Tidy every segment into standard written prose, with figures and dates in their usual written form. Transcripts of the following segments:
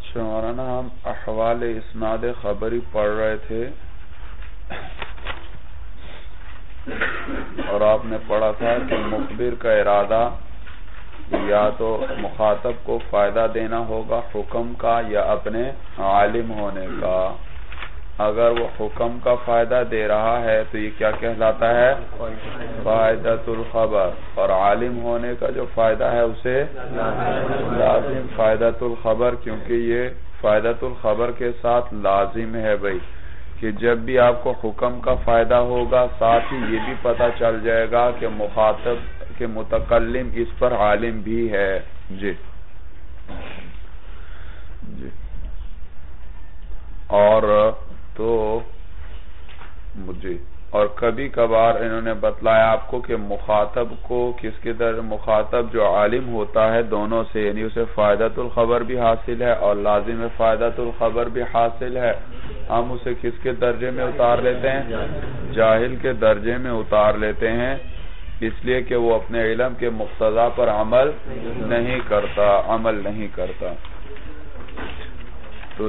مولانا ہم احوال اسناد خبری پڑھ رہے تھے اور آپ نے پڑھا تھا کہ مخبر کا ارادہ یا تو مخاطب کو فائدہ دینا ہوگا حکم کا یا اپنے عالم ہونے کا. اگر وہ حکم کا فائدہ دے رہا ہے تو یہ کیا کہلاتا ہے؟ فائدۃ الخبر. اور عالم ہونے کا جو فائدہ ہے اسے لازم فائدۃ الخبر، کیونکہ یہ فائدۃ الخبر کے ساتھ لازم ہے بھائی کہ جب بھی آپ کو حکم کا فائدہ ہوگا ساتھ ہی یہ بھی پتہ چل جائے گا کہ مخاطب کے متکلم اس پر عالم بھی ہے. جی اور تو مجھے اور کبھی کبھار انہوں نے بتلایا آپ کو کہ مخاطب کو کس کے در مخاطب جو عالم ہوتا ہے دونوں سے، یعنی اسے فائدۃ الخبر بھی حاصل ہے اور لازم فائدۃ الخبر بھی حاصل ہے. ہم اسے کس کے درجے میں اتار لیتے ہیں؟ جاہل کے درجے میں اتار لیتے ہیں، اس لیے کہ وہ اپنے علم کے مقتضا پر عمل نہیں کرتا. تو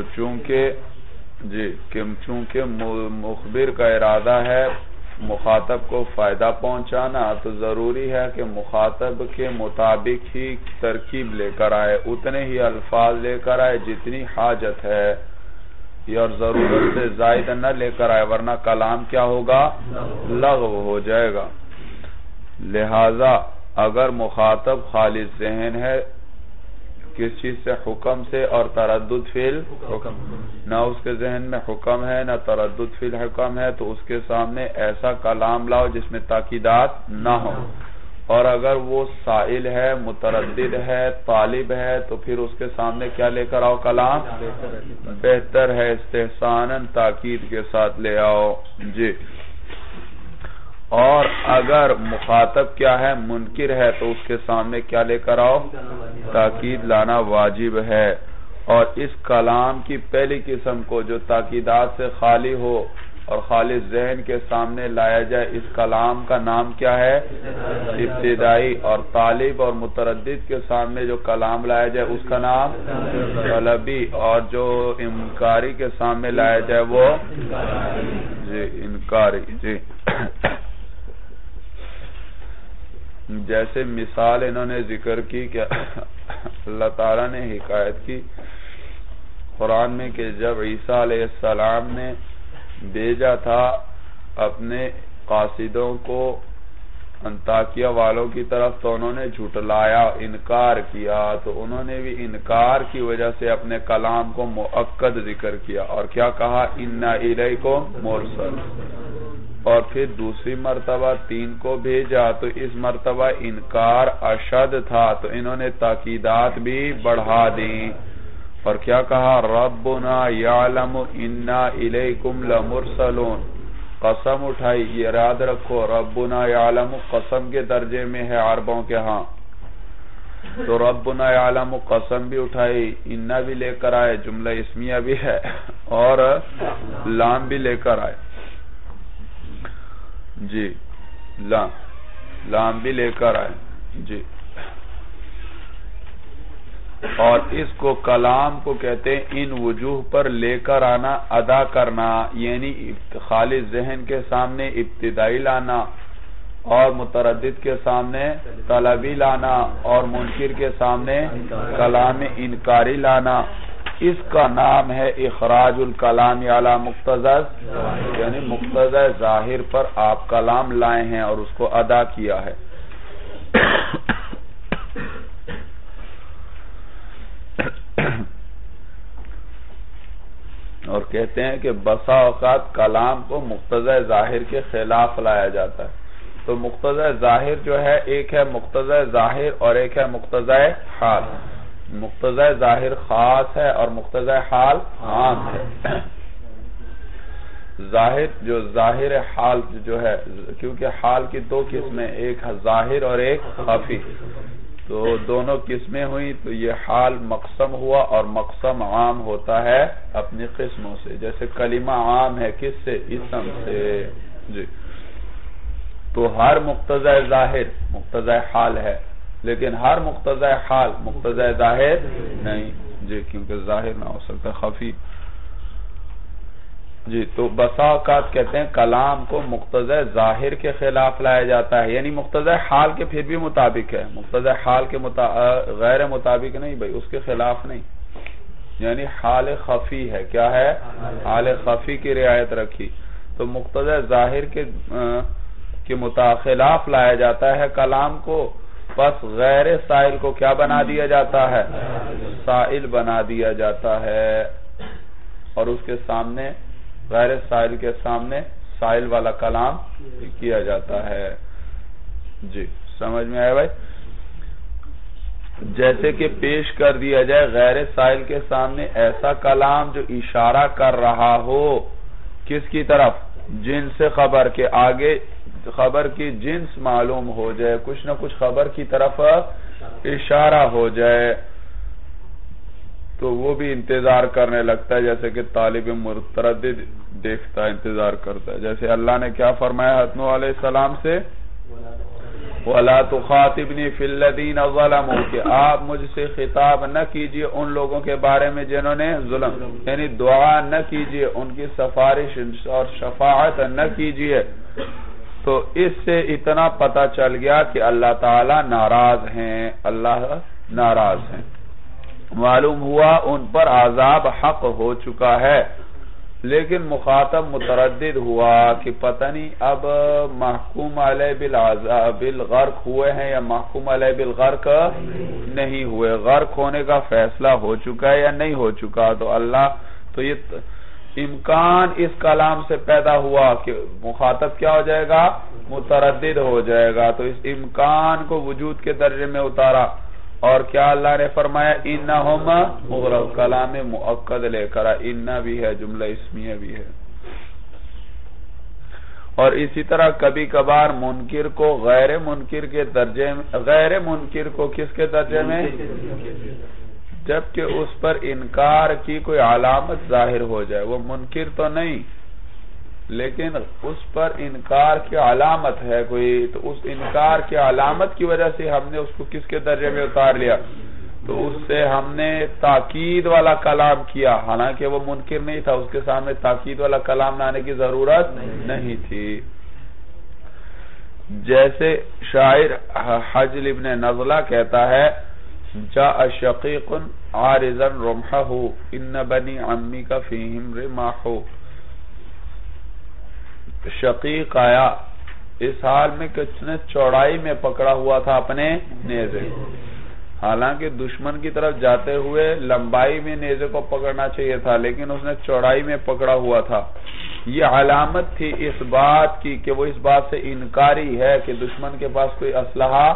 چونکہ مخبر کا ارادہ ہے مخاطب کو فائدہ پہنچانا، تو ضروری ہے کہ مخاطب کے مطابق ہی ترکیب لے کر آئے، اتنے ہی الفاظ لے کر آئے جتنی حاجت ہے، اور ضرورت سے زائد نہ لے کر آئے، ورنہ کلام کیا ہوگا؟ لغو ہو جائے گا. لہذا اگر مخاطب خالص ذہن ہے کس چیز سے؟ حکم سے، اور تردد فی الحکم، نہ اس کے ذہن میں حکم ہے نہ تردد فی الحکم ہے، تو اس کے سامنے ایسا کلام لاؤ جس میں تاکیدات نہ ہو. اور اگر وہ سائل ہے، متردد ہے، طالب ہے، تو پھر اس کے سامنے کیا لے کر آؤ کلام؟ بہتر ہے استحساناً تاکید کے ساتھ لے آؤ. جی اور اگر مخاطب کیا ہے؟ منکر ہے، تو اس کے سامنے کیا لے کر آؤ؟ تاکید لانا واجب ہے. اور اس کلام کی پہلی قسم کو جو تاکیدات سے خالی ہو اور خالص ذہن کے سامنے لایا جائے، اس کلام کا نام کیا ہے؟ ابتدائی. اور طالب اور متردد کے سامنے جو کلام لایا جائے اس کا نام طلبی. اور جو انکاری کے سامنے لایا جائے وہ انکاری. جی جیسے مثال انہوں نے ذکر کی کہ اللہ تعالیٰ نے حکایت کی قرآن میں کہ جب عیسیٰ علیہ السلام نے بھیجا تھا اپنے قاصدوں کو انطاکیہ والوں کی طرف، تو انہوں نے جھٹلایا، انکار کیا، تو انہوں نے بھی انکار کی وجہ سے اپنے کلام کو مؤکد ذکر کیا اور کیا کہا؟ اِنَّا إِلَيْكُمْ مُرْسَلٌ. اور پھر دوسری مرتبہ 3 کو بھیجا تو اس مرتبہ انکار اشد تھا، تو انہوں نے تاکیدات بھی بڑھا دیں اور کیا کہا؟ ربنا یعلم انا الیکم لمرسلون. قسم اٹھائی، یہ یاد رکھو ربنا یعلم قسم کے درجے میں ہے عربوں کے ہاں، تو ربنا یعلم قسم بھی اٹھائی، انا بھی لے کر آئے، جملہ اسمیہ بھی ہے اور لام بھی لے کر آئے. جی لام بھی لے کر آئے. جی اور اس کو کلام کو کہتے ہیں ان وجوہ پر لے کر آنا، ادا کرنا، یعنی خالص ذہن کے سامنے ابتدائی لانا، اور متردد کے سامنے طلبی لانا، اور منکر کے سامنے کلام انکاری لانا. اس کا نام ہے اخراج الکلام علی مقتضی، یعنی مقتضی ظاہر پر آپ کلام لائے ہیں اور اس کو ادا کیا ہے. اور کہتے ہیں کہ بسا اوقات کلام کو مقتضی ظاہر کے خلاف لایا جاتا ہے. تو مقتضی ظاہر جو ہے، ایک ہے مقتضی ظاہر اور ایک ہے مقتضی حال. مقتضی ظاہر خاص ہے اور مقتضی حال عام ہے. ظاہر حال جو ہے، کیونکہ حال کی 2 قسمیں، ایک ظاہر اور ایک خفی، تو دونوں قسمیں ہوئی، تو یہ حال مقسم ہوا اور مقسم عام ہوتا ہے اپنی قسموں سے. جیسے کلمہ عام ہے کس سے؟ اسم سے. جی تو ہر مقتضی ظاہر مقتضی حال ہے، لیکن ہر مقتضی حال مقتضی ظاہر نہیں. جی کیونکہ ظاہر نہ ہو سکتا خفی. جی تو بسا اوقات کہتے ہیں کلام کو مقتضی ظاہر کے خلاف لایا جاتا ہے، یعنی مقتضی حال کے پھر بھی مطابق ہے، مقتضی حال کے غیر مطابق نہیں بھائی، اس کے خلاف نہیں، یعنی حال خفی ہے. کیا ہے؟ حال خفی کی رعایت رکھی. تو مقتضی ظاہر کے خلاف لایا جاتا ہے کلام کو، بس غیر سائل کو کیا بنا دیا جاتا ہے؟ سائل بنا دیا جاتا ہے، اور اس کے سامنے غیر سائل کے سامنے سائل والا کلام کیا جاتا ہے. جی سمجھ میں آئے بھائی؟ جیسے کہ پیش کر دیا جائے غیر سائل کے سامنے ایسا کلام جو اشارہ کر رہا ہو کس کی طرف؟ جنس خبر کے، آگے خبر کی جنس معلوم ہو جائے، کچھ نہ کچھ خبر کی طرف اشارہ ہو جائے، تو وہ بھی انتظار کرنے لگتا ہے، جیسے کہ طالب متردد دیکھتا ہے، انتظار کرتا ہے. جیسے اللہ نے کیا فرمایا حضرت نوح علیہ السلام سے؟ وَلَا تُخَاطِبْنِي فِي الَّذِينَ ظَلَمُوا، کہ آپ مجھ سے خطاب نہ کیجئے ان لوگوں کے بارے میں جنہوں نے ظلم، یعنی دعا نہ کیجئے، ان کی سفارش اور شفاعت نہ کیجئے. تو اس سے اتنا پتہ چل گیا کہ اللہ تعالی ناراض ہیں، اللہ ناراض ہیں. معلوم ہوا ان پر عذاب حق ہو چکا ہے، لیکن مخاطب متردد ہوا کہ پتہ نہیں اب محکوم علیہ بالغرق ہوئے ہیں یا محکوم علیہ بالغرق نہیں ہوئے، غرق ہونے کا فیصلہ ہو چکا ہے یا نہیں ہو چکا. تو اللہ تو یہ امکان اس کلام سے پیدا ہوا کہ مخاطب کیا ہو جائے گا؟ متردد ہو جائے گا. تو اس امکان کو وجود کے درجے میں اتارا، اور کیا اللہ نے فرمایا؟ انہم مغرق، کلام مؤکد لے کر انہ بھی ہے، جملہ اسمیہ بھی ہے. اور اسی طرح کبھی کبھار منکر کو غیر منکر کے درجے میں، غیر منکر کو کس کے درجے میں؟ جبکہ اس پر انکار کی کوئی علامت ظاہر ہو جائے، وہ منکر تو نہیں لیکن اس پر انکار کی علامت ہے کوئی، تو اس انکار کی علامت کی وجہ سے ہم نے اس کو کس کے درجے میں اتار لیا؟ تو اس سے ہم نے تاکید والا کلام کیا، حالانکہ وہ منکر نہیں تھا، اس کے سامنے تاکید والا کلام لانے کی ضرورت نہیں تھی. جیسے شاعر حجل ابن نزلہ کہتا ہے جاء شقیق عارضا رمحہ ان بنی عمی کا فیہم رماح. شقیق آیا اس حال میں کہ اس نے چوڑائی میں پکڑا ہوا تھا اپنے نیزے، حالانکہ دشمن کی طرف جاتے ہوئے لمبائی میں نیزے کو پکڑنا چاہیے تھا، لیکن اس نے چوڑائی میں پکڑا ہوا تھا. یہ علامت تھی اس بات کی کہ وہ اس بات سے انکاری ہے کہ دشمن کے پاس کوئی اسلحہ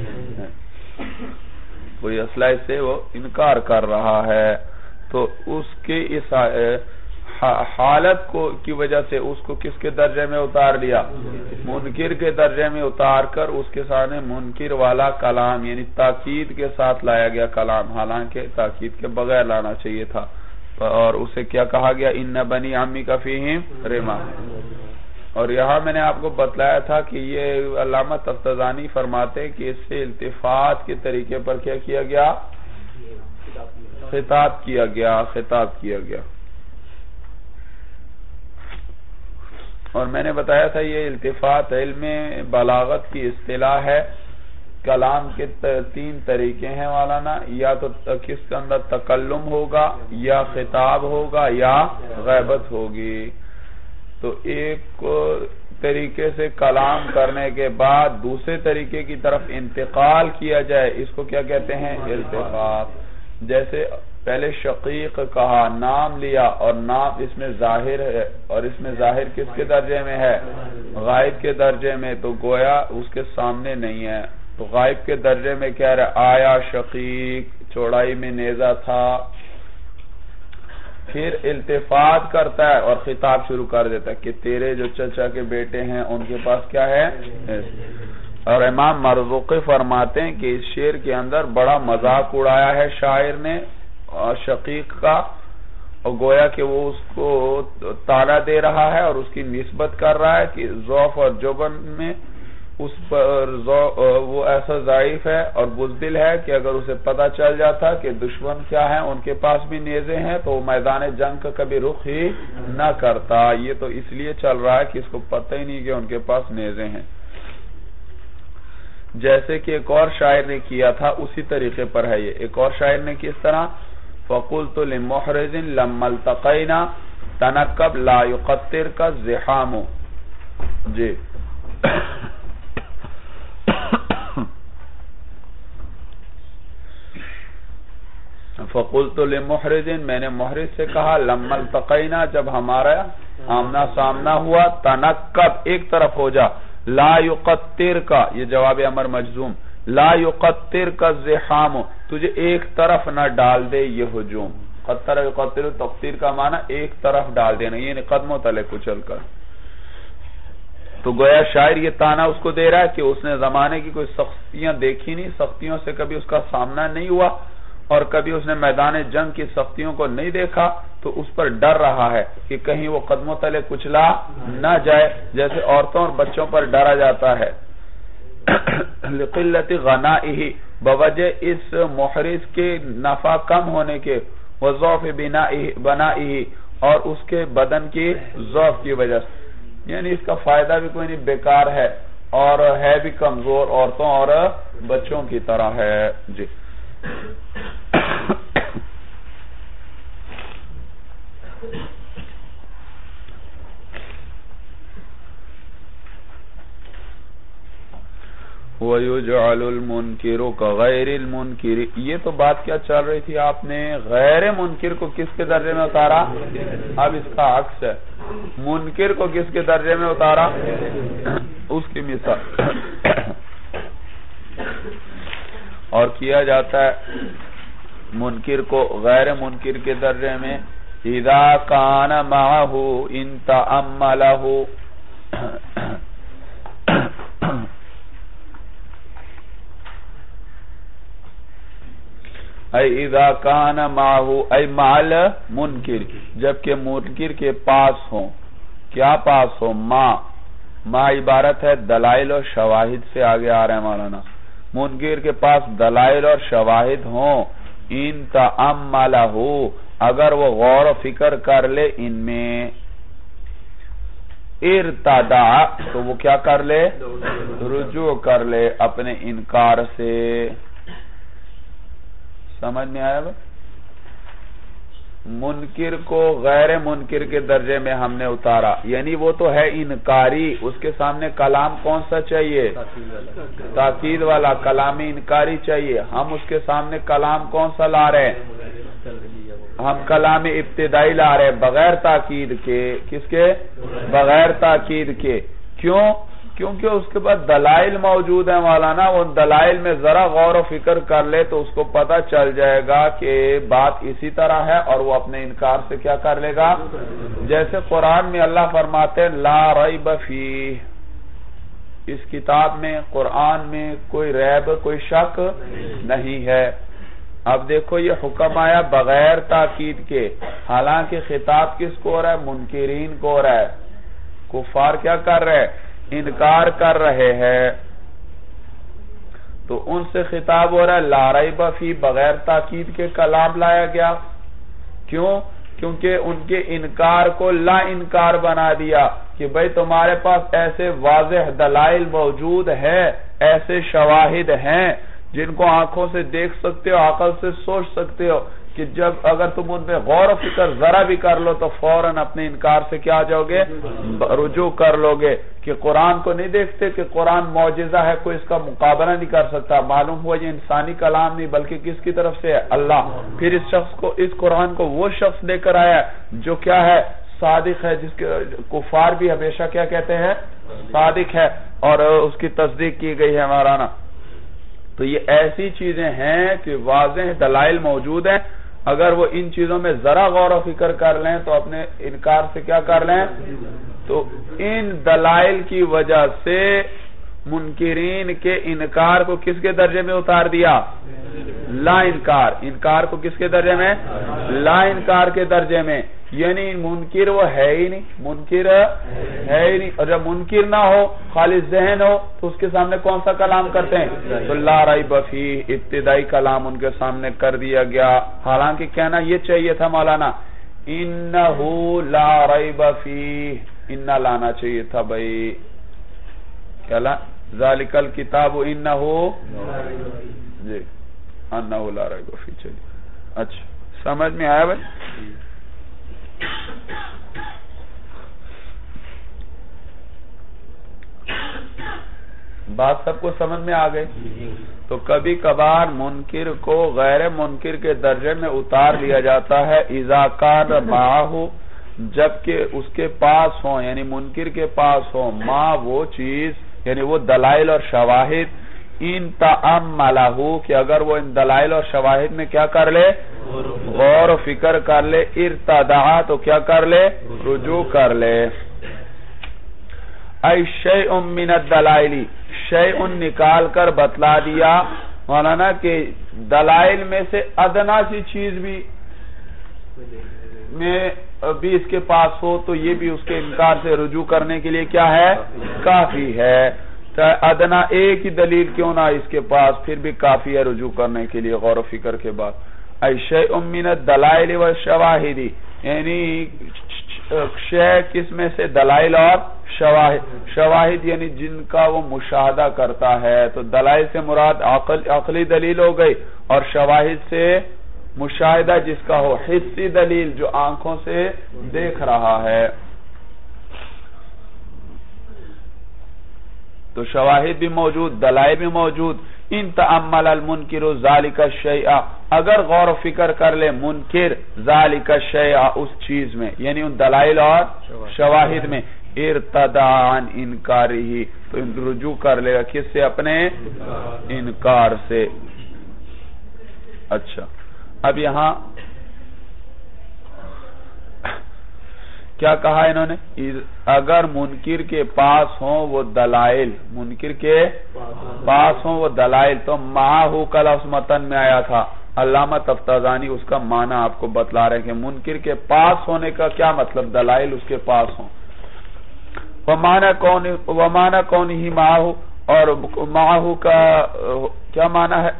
کوئی اسلحے سے وہ انکار کر رہا ہے. تو اس کے اس حالت کی وجہ سے اس کو کس کے درجے میں اتار لیا؟ منکر کے درجے میں اتار کر اس کے سامنے منکر والا کلام یعنی تاکید کے ساتھ لایا گیا کلام، حالانکہ تاکید کے بغیر لانا چاہیے تھا. اور اسے کیا کہا گیا؟ ان بنی عمی کا فیہم رما. اور یہاں میں نے آپ کو بتلایا تھا کہ یہ علامہ تفتزانی فرماتے کہ اس سے التفات کے طریقے پر کیا کیا گیا؟ خطاب کیا گیا. اور میں نے بتایا تھا یہ التفات علم بلاغت کی اصطلاح ہے. کلام کے 3 طریقے ہیں مولانا، یا تو کس کے اندر تکلم ہوگا، یا خطاب ہوگا، یا غیبت ہوگی. تو ایک طریقے سے کلام کرنے کے بعد دوسرے طریقے کی طرف انتقال کیا جائے، اس کو کیا کہتے ہیں؟ التفات. جیسے پہلے شقیق کہا، نام لیا، اور نام اس میں ظاہر ہے، اور اس میں ظاہر کس کے درجے میں ہے؟ غائب کے درجے میں. تو گویا اس کے سامنے نہیں ہے، تو غائب کے درجے میں کہہ رہا آیا شقیق، چوڑائی میں نیزہ تھا. پھر التفات کرتا ہے اور خطاب شروع کر دیتا ہے کہ تیرے جو چچا کے بیٹے ہیں ان کے پاس کیا ہے. اور امام مرزوقی فرماتے ہیں کہ اس شعر کے اندر بڑا مذاق اڑایا ہے شاعر نے شقیق کا، اور گویا کہ وہ اس کو طعنہ دے رہا ہے اور اس کی نسبت کر رہا ہے کہ ضعف اور جبن میں اس پر وہ ایسا ضعیف ہے اور بزدل ہے کہ اگر اسے پتہ چل جاتا کہ دشمن کیا ہے، ان کے پاس بھی نیزے ہیں، تو وہ میدان جنگ کا کبھی رخ ہی نہ کرتا. یہ تو اس لیے چل رہا ہے کہ اس کو پتہ ہی نہیں کہ ان کے پاس نیزے ہیں. جیسے کہ ایک اور شاعر نے کیا تھا اسی طریقے پر ہے یہ. ایک اور شاعر نے کس طرح فَقُلْتُ لِمُحْرِزٍ لَمَّا الْتَقَيْنَا تَنَكَّبْ لَا يُقَتِّرْكَ الزِّحَامُ. جی فَقُلْتُ لِمُحْرِزٍ میں نے محرز سے کہا لَمَّا الْتَقَيْنَا جب ہمارا آمنا سامنا ہوا تَنَكَّبْ ایک طرف ہو جا لا يقتر یہ جواب امر مجزوم لا يقتر کا الزحام تجھے ایک طرف نہ ڈال دے یہ ہجوم. قطر یقتر تقتیر کا معنی ایک طرف ڈال دینا، یہ قدموں تلے کچل کر. تو گویا شاعر یہ تانا اس کو دے رہا ہے کہ اس نے زمانے کی کوئی سختیاں دیکھی نہیں، سختیوں سے کبھی اس کا سامنا نہیں ہوا اور کبھی اس نے میدان جنگ کی سختیوں کو نہیں دیکھا، تو اس پر ڈر رہا ہے کہ کہیں وہ قدموں تلے کچلا نہ جائے، جیسے عورتوں اور بچوں پر ڈرا جاتا ہے. لقلت غنائه بوجہ اس محرز کے نفع کم ہونے کے، وضعف بنائه اور اس کے بدن کی ضعف کی وجہ سے، یعنی اس کا فائدہ بھی کوئی نہیں، بیکار ہے اور ہے بھی کمزور، عورتوں اور بچوں کی طرح ہے. جی وَيُجْعَلُ الْمُنْكِرُ كَغَيْرِ الْمُنْكِرِ. یہ تو بات کیا چل رہی تھی، آپ نے غیر منکر کو کس کے درجے میں اتارا؟ اب اس کا عکس ہے، منکر کو کس کے درجے میں اتارا؟ اس کی مثال اور کیا جاتا ہے منکر کو غیر منکر کے درجے میں اذا کان معه ان تأمله اے اذا کان معه اے مع المنکر جبکہ منکر کے پاس ہوں. کیا پاس ہو؟ ما عبارت ہے دلائل اور شواہد سے، آگے آ رہے ہیں مولانا. منکر کے پاس دلائل اور شواہد ہوں، ان تأملہ اگر وہ غور و فکر کر لے ان میں، ارتدع تو وہ کیا کر لے؟ رجوع کر لے اپنے انکار سے. سمجھ میں آیا بھائی؟ منکر کو غیر منکر کے درجے میں ہم نے اتارا، یعنی وہ تو ہے انکاری، اس کے سامنے کلام کون سا چاہیے؟ تاکید والا، کلام انکاری چاہیے. ہم اس کے سامنے کلام کون سا لا رہے ہیں؟ ہم کلام ابتدائی لا رہے ہیں بغیر تاکید کے. کس کے؟ بغیر تاکید کے. کیوں؟ کیونکہ اس کے بعد دلائل موجود ہیں مولانا، ان دلائل میں ذرا غور و فکر کر لے تو اس کو پتہ چل جائے گا کہ بات اسی طرح ہے، اور وہ اپنے انکار سے کیا کر لے گا؟ جیسے قرآن میں اللہ فرماتے ہیں لا ریب فیہ، اس کتاب میں قرآن میں کوئی ریب، کوئی شک نہیں ہے. اب دیکھو یہ حکم آیا بغیر تاکید کے، حالانکہ خطاب کس کو ہو رہا ہے؟ منکرین کو ہو رہا ہے. کفار کیا کر رہے ہیں؟ انکار کر رہے ہیں، تو ان سے خطاب ہو رہا ہے لا ریب فیہ، بغیر تاکید کے کلام لایا گیا. کیوں؟ کیونکہ ان کے انکار کو لا انکار بنا دیا کہ بھئی تمہارے پاس ایسے واضح دلائل موجود ہیں، ایسے شواہد ہیں جن کو آنکھوں سے دیکھ سکتے ہو، عقل سے سوچ سکتے ہو، کہ جب اگر تم ان پہ غور و فکر ذرا بھی کر لو تو فوراً اپنے انکار سے کیا جاؤ گے؟ رجوع کر لو گے. کہ قرآن کو نہیں دیکھتے کہ قرآن معجزہ ہے، کوئی اس کا مقابلہ نہیں کر سکتا. معلوم ہوا یہ انسانی کلام نہیں بلکہ کس کی طرف سے ہے؟ اللہ. پھر اس شخص کو، اس قرآن کو وہ شخص لے کر آیا جو کیا ہے؟ صادق ہے، جس کے کفار بھی ہمیشہ کیا کہتے ہیں؟ صادق ہے، اور اس کی تصدیق کی گئی ہے مولانا. تو یہ ایسی چیزیں ہیں کہ واضح دلائل موجود ہیں، اگر وہ ان چیزوں میں ذرا غور و فکر کر لیں تو اپنے انکار سے کیا کر لیں؟ تو ان دلائل کی وجہ سے منکرین کے انکار کو کس کے درجے میں اتار دیا؟ لا انکار. انکار کو کس کے درجے میں؟ لا انکار کے درجے میں. یعنی منکر وہ ہے ہی نہیں، منکر ہے ہی نہیں، اور جب منکر نہ ہو خالص ذہن ہو تو اس کے سامنے کون سا کلام کرتے ہیں؟ تو لا ریب فیہ، ابتدائی کلام ان کے سامنے کر دیا گیا، حالانکہ کہنا یہ چاہیے تھا مولانا انہو لا ریب فیہ، انہ لانا چاہیے تھا بھائی، کیا لا ذالک الکتاب انہو جی انہو لا ریب فیہ، چلیے اچھا سمجھ میں آیا بھائی؟ بات سب کو سمجھ میں آ گئی؟ تو کبھی کبھار منکر کو غیر منکر کے درجے میں اتار لیا جاتا ہے اذا کان معہ، جبکہ اس کے پاس ہو، یعنی منکر کے پاس ہو ما وہ چیز، یعنی وہ دلائل اور شواہد، ان تأملہ، کہ اگر وہ ان دلائل اور شواہد میں کیا کر لے؟ غور و فکر کر لے، ارتدعا تو کیا کر لے؟ رجوع کر لے۔ ای شیء من الدلائل، شیء نکال کر بتلا دیا مولانا کہ دلائل میں سے ادنا سی چیز بھی اس کے پاس ہو تو یہ بھی اس کے انکار سے رجوع کرنے کے لیے کیا ہے؟ کافی ہے، ادنا ایک ہی دلیل کیوں نہ اس کے پاس پھر بھی کافی ہے رجوع کرنے کے لیے غور و فکر کے بعد۔ ای شیء من الدلائل والشواہد، یعنی شیء کس میں سے؟ دلائل اور شواہد یعنی جن کا وہ مشاہدہ کرتا ہے، تو دلائل سے مراد عقلی دلیل ہو گئی، اور شواہد سے مشاہدہ جس کا ہو، حسی دلیل جو آنکھوں سے دیکھ رہا ہے۔ تو شواہد بھی موجود، دلائل بھی موجود۔ ان تأمل المنکر ذالک الشیء، اگر غور و فکر کر لے منکر ذالک الشیء اس چیز میں، یعنی ان دلائل اور شواہد میں، ارتدع عن انکارہ، تو رجوع کر لے گا کس سے؟ اپنے انکار سے۔ اچھا اب یہاں کیا کہا انہوں نے؟ اگر منکر کے پاس ہوں وہ دلائل، منکر کے پاس ہوں وہ دلائل، تو معاہو کا لفظ متن میں آیا تھا، علامہ تفتازانی اس کا معنی آپ کو بتلا رہے ہیں کہ منکر کے پاس ہونے کا کیا مطلب؟ دلائل اس کے پاس ہوں۔ ومعنی کون ہی معاہو، اور معاہو کا کیا معنی ہے؟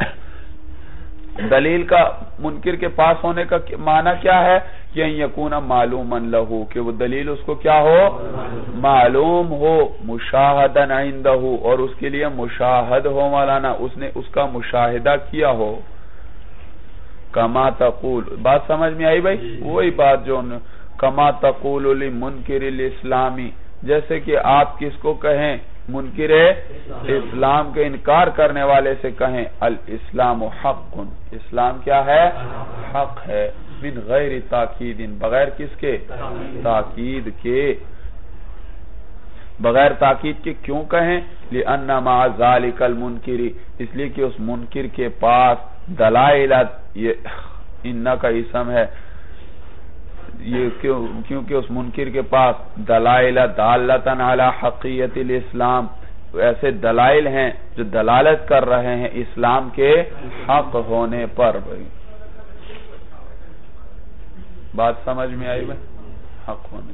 دلیل کا منکر کے پاس ہونے کا معنی کیا ہے؟ کہ یکون معلوما لہو، کہ وہ دلیل اس کو کیا ہو؟ معلوم ہو، مشاہدا عندہ، اور اس کے لیے مشاہد ہو مولانا، اس نے اس کا مشاہدہ کیا ہو۔ کما تقول، بات سمجھ میں آئی بھائی؟ وہی بات جو کما تقول لمنکر الاسلامی، جیسے کہ آپ کس کو کہیں؟ منکر اسلام کے انکار کرنے والے سے کہیں الاسلام حق، اسلام کیا ہے؟ حق ہے، من غیر تاکید، بغیر کس کے؟ تاکید کے، بغیر تاکید کے کیوں کہیں؟ لأن مع ذالک المنکر، اس لیے کہ اس منکر کے پاس دلائل، یہ انہ کا اسم ہے، یہ کیونکہ اس منکر کے پاس دلائل دالتا علی حقیت الاسلام، ایسے دلائل ہیں جو دلالت کر رہے ہیں اسلام کے حق ہونے پر۔ بھائی بات سمجھ میں آئی بھائی؟ حق ہونے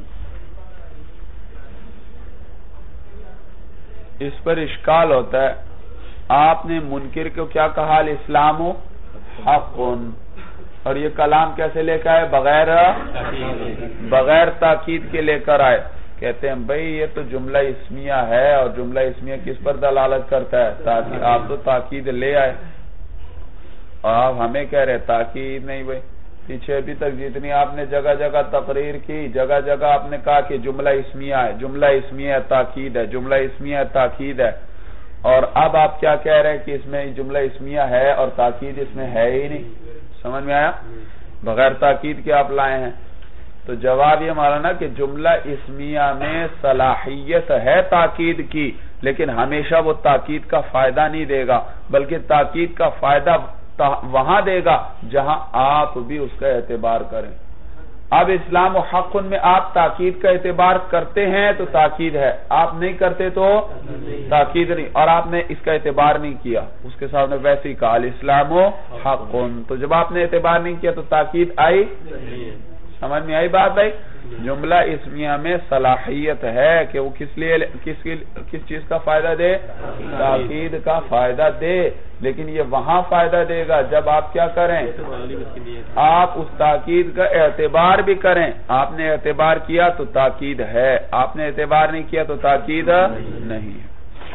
اس پر اشکال ہوتا ہے، آپ نے منکر کو کیا کہا؟ الاسلام حق، اور یہ کلام کیسے لے کر آئے؟ بغیر تاکید کے لے کر آئے۔ کہتے ہیں بھئی یہ تو جملہ اسمیہ ہے، اور جملہ اسمیہ کس پر دلالت کرتا ہے؟ تاکید۔ آپ تو تاکید لے آئے اور آپ ہمیں کہہ رہے تاکید نہیں۔ بھئی پیچھے ابھی تک جتنی آپ نے جگہ جگہ تقریر کی، جگہ جگہ آپ نے کہا کہ جملہ اسمیہ ہے، جملہ اسمیہ تاکید ہے، جملہ اسمیہ تاکید ہے، اور اب آپ کیا کہہ رہے ہیں کہ اس میں جملہ اسمیہ ہے اور تاکید اس میں ہے ہی نہیں۔ سمجھ میں آیا؟ بغیر تاکید کے آپ لائے ہیں۔ تو جواب یہ مولانا کہ جملہ اسمیہ میں صلاحیت ہے تاکید کی، لیکن ہمیشہ وہ تاکید کا فائدہ نہیں دے گا، بلکہ تاکید کا فائدہ وہاں دے گا جہاں آپ بھی اس کا اعتبار کریں۔ اب اسلام و حق میں آپ تاکید کا اعتبار کرتے ہیں تو تاکید ہے، آپ نہیں کرتے تو تاکید نہیں، اور آپ نے اس کا اعتبار نہیں کیا، اس کے ساتھ نے ویسے ہی کہا الاسلام و حق، تو جب آپ نے اعتبار نہیں کیا تو تاکید آئی۔ سمجھ میں آئی بات بھائی؟ جملہ اسمیہ میں صلاحیت ہے کہ وہ کس چیز کا فائدہ دے؟ تاکید کا فائدہ دے، لیکن یہ وہاں فائدہ دے گا جب آپ کیا کریں؟ آپ اس تاکید کا اعتبار بھی کریں۔ آپ نے اعتبار کیا تو تاکید ہے، آپ نے اعتبار نہیں کیا تو تاکید نہیں ہے۔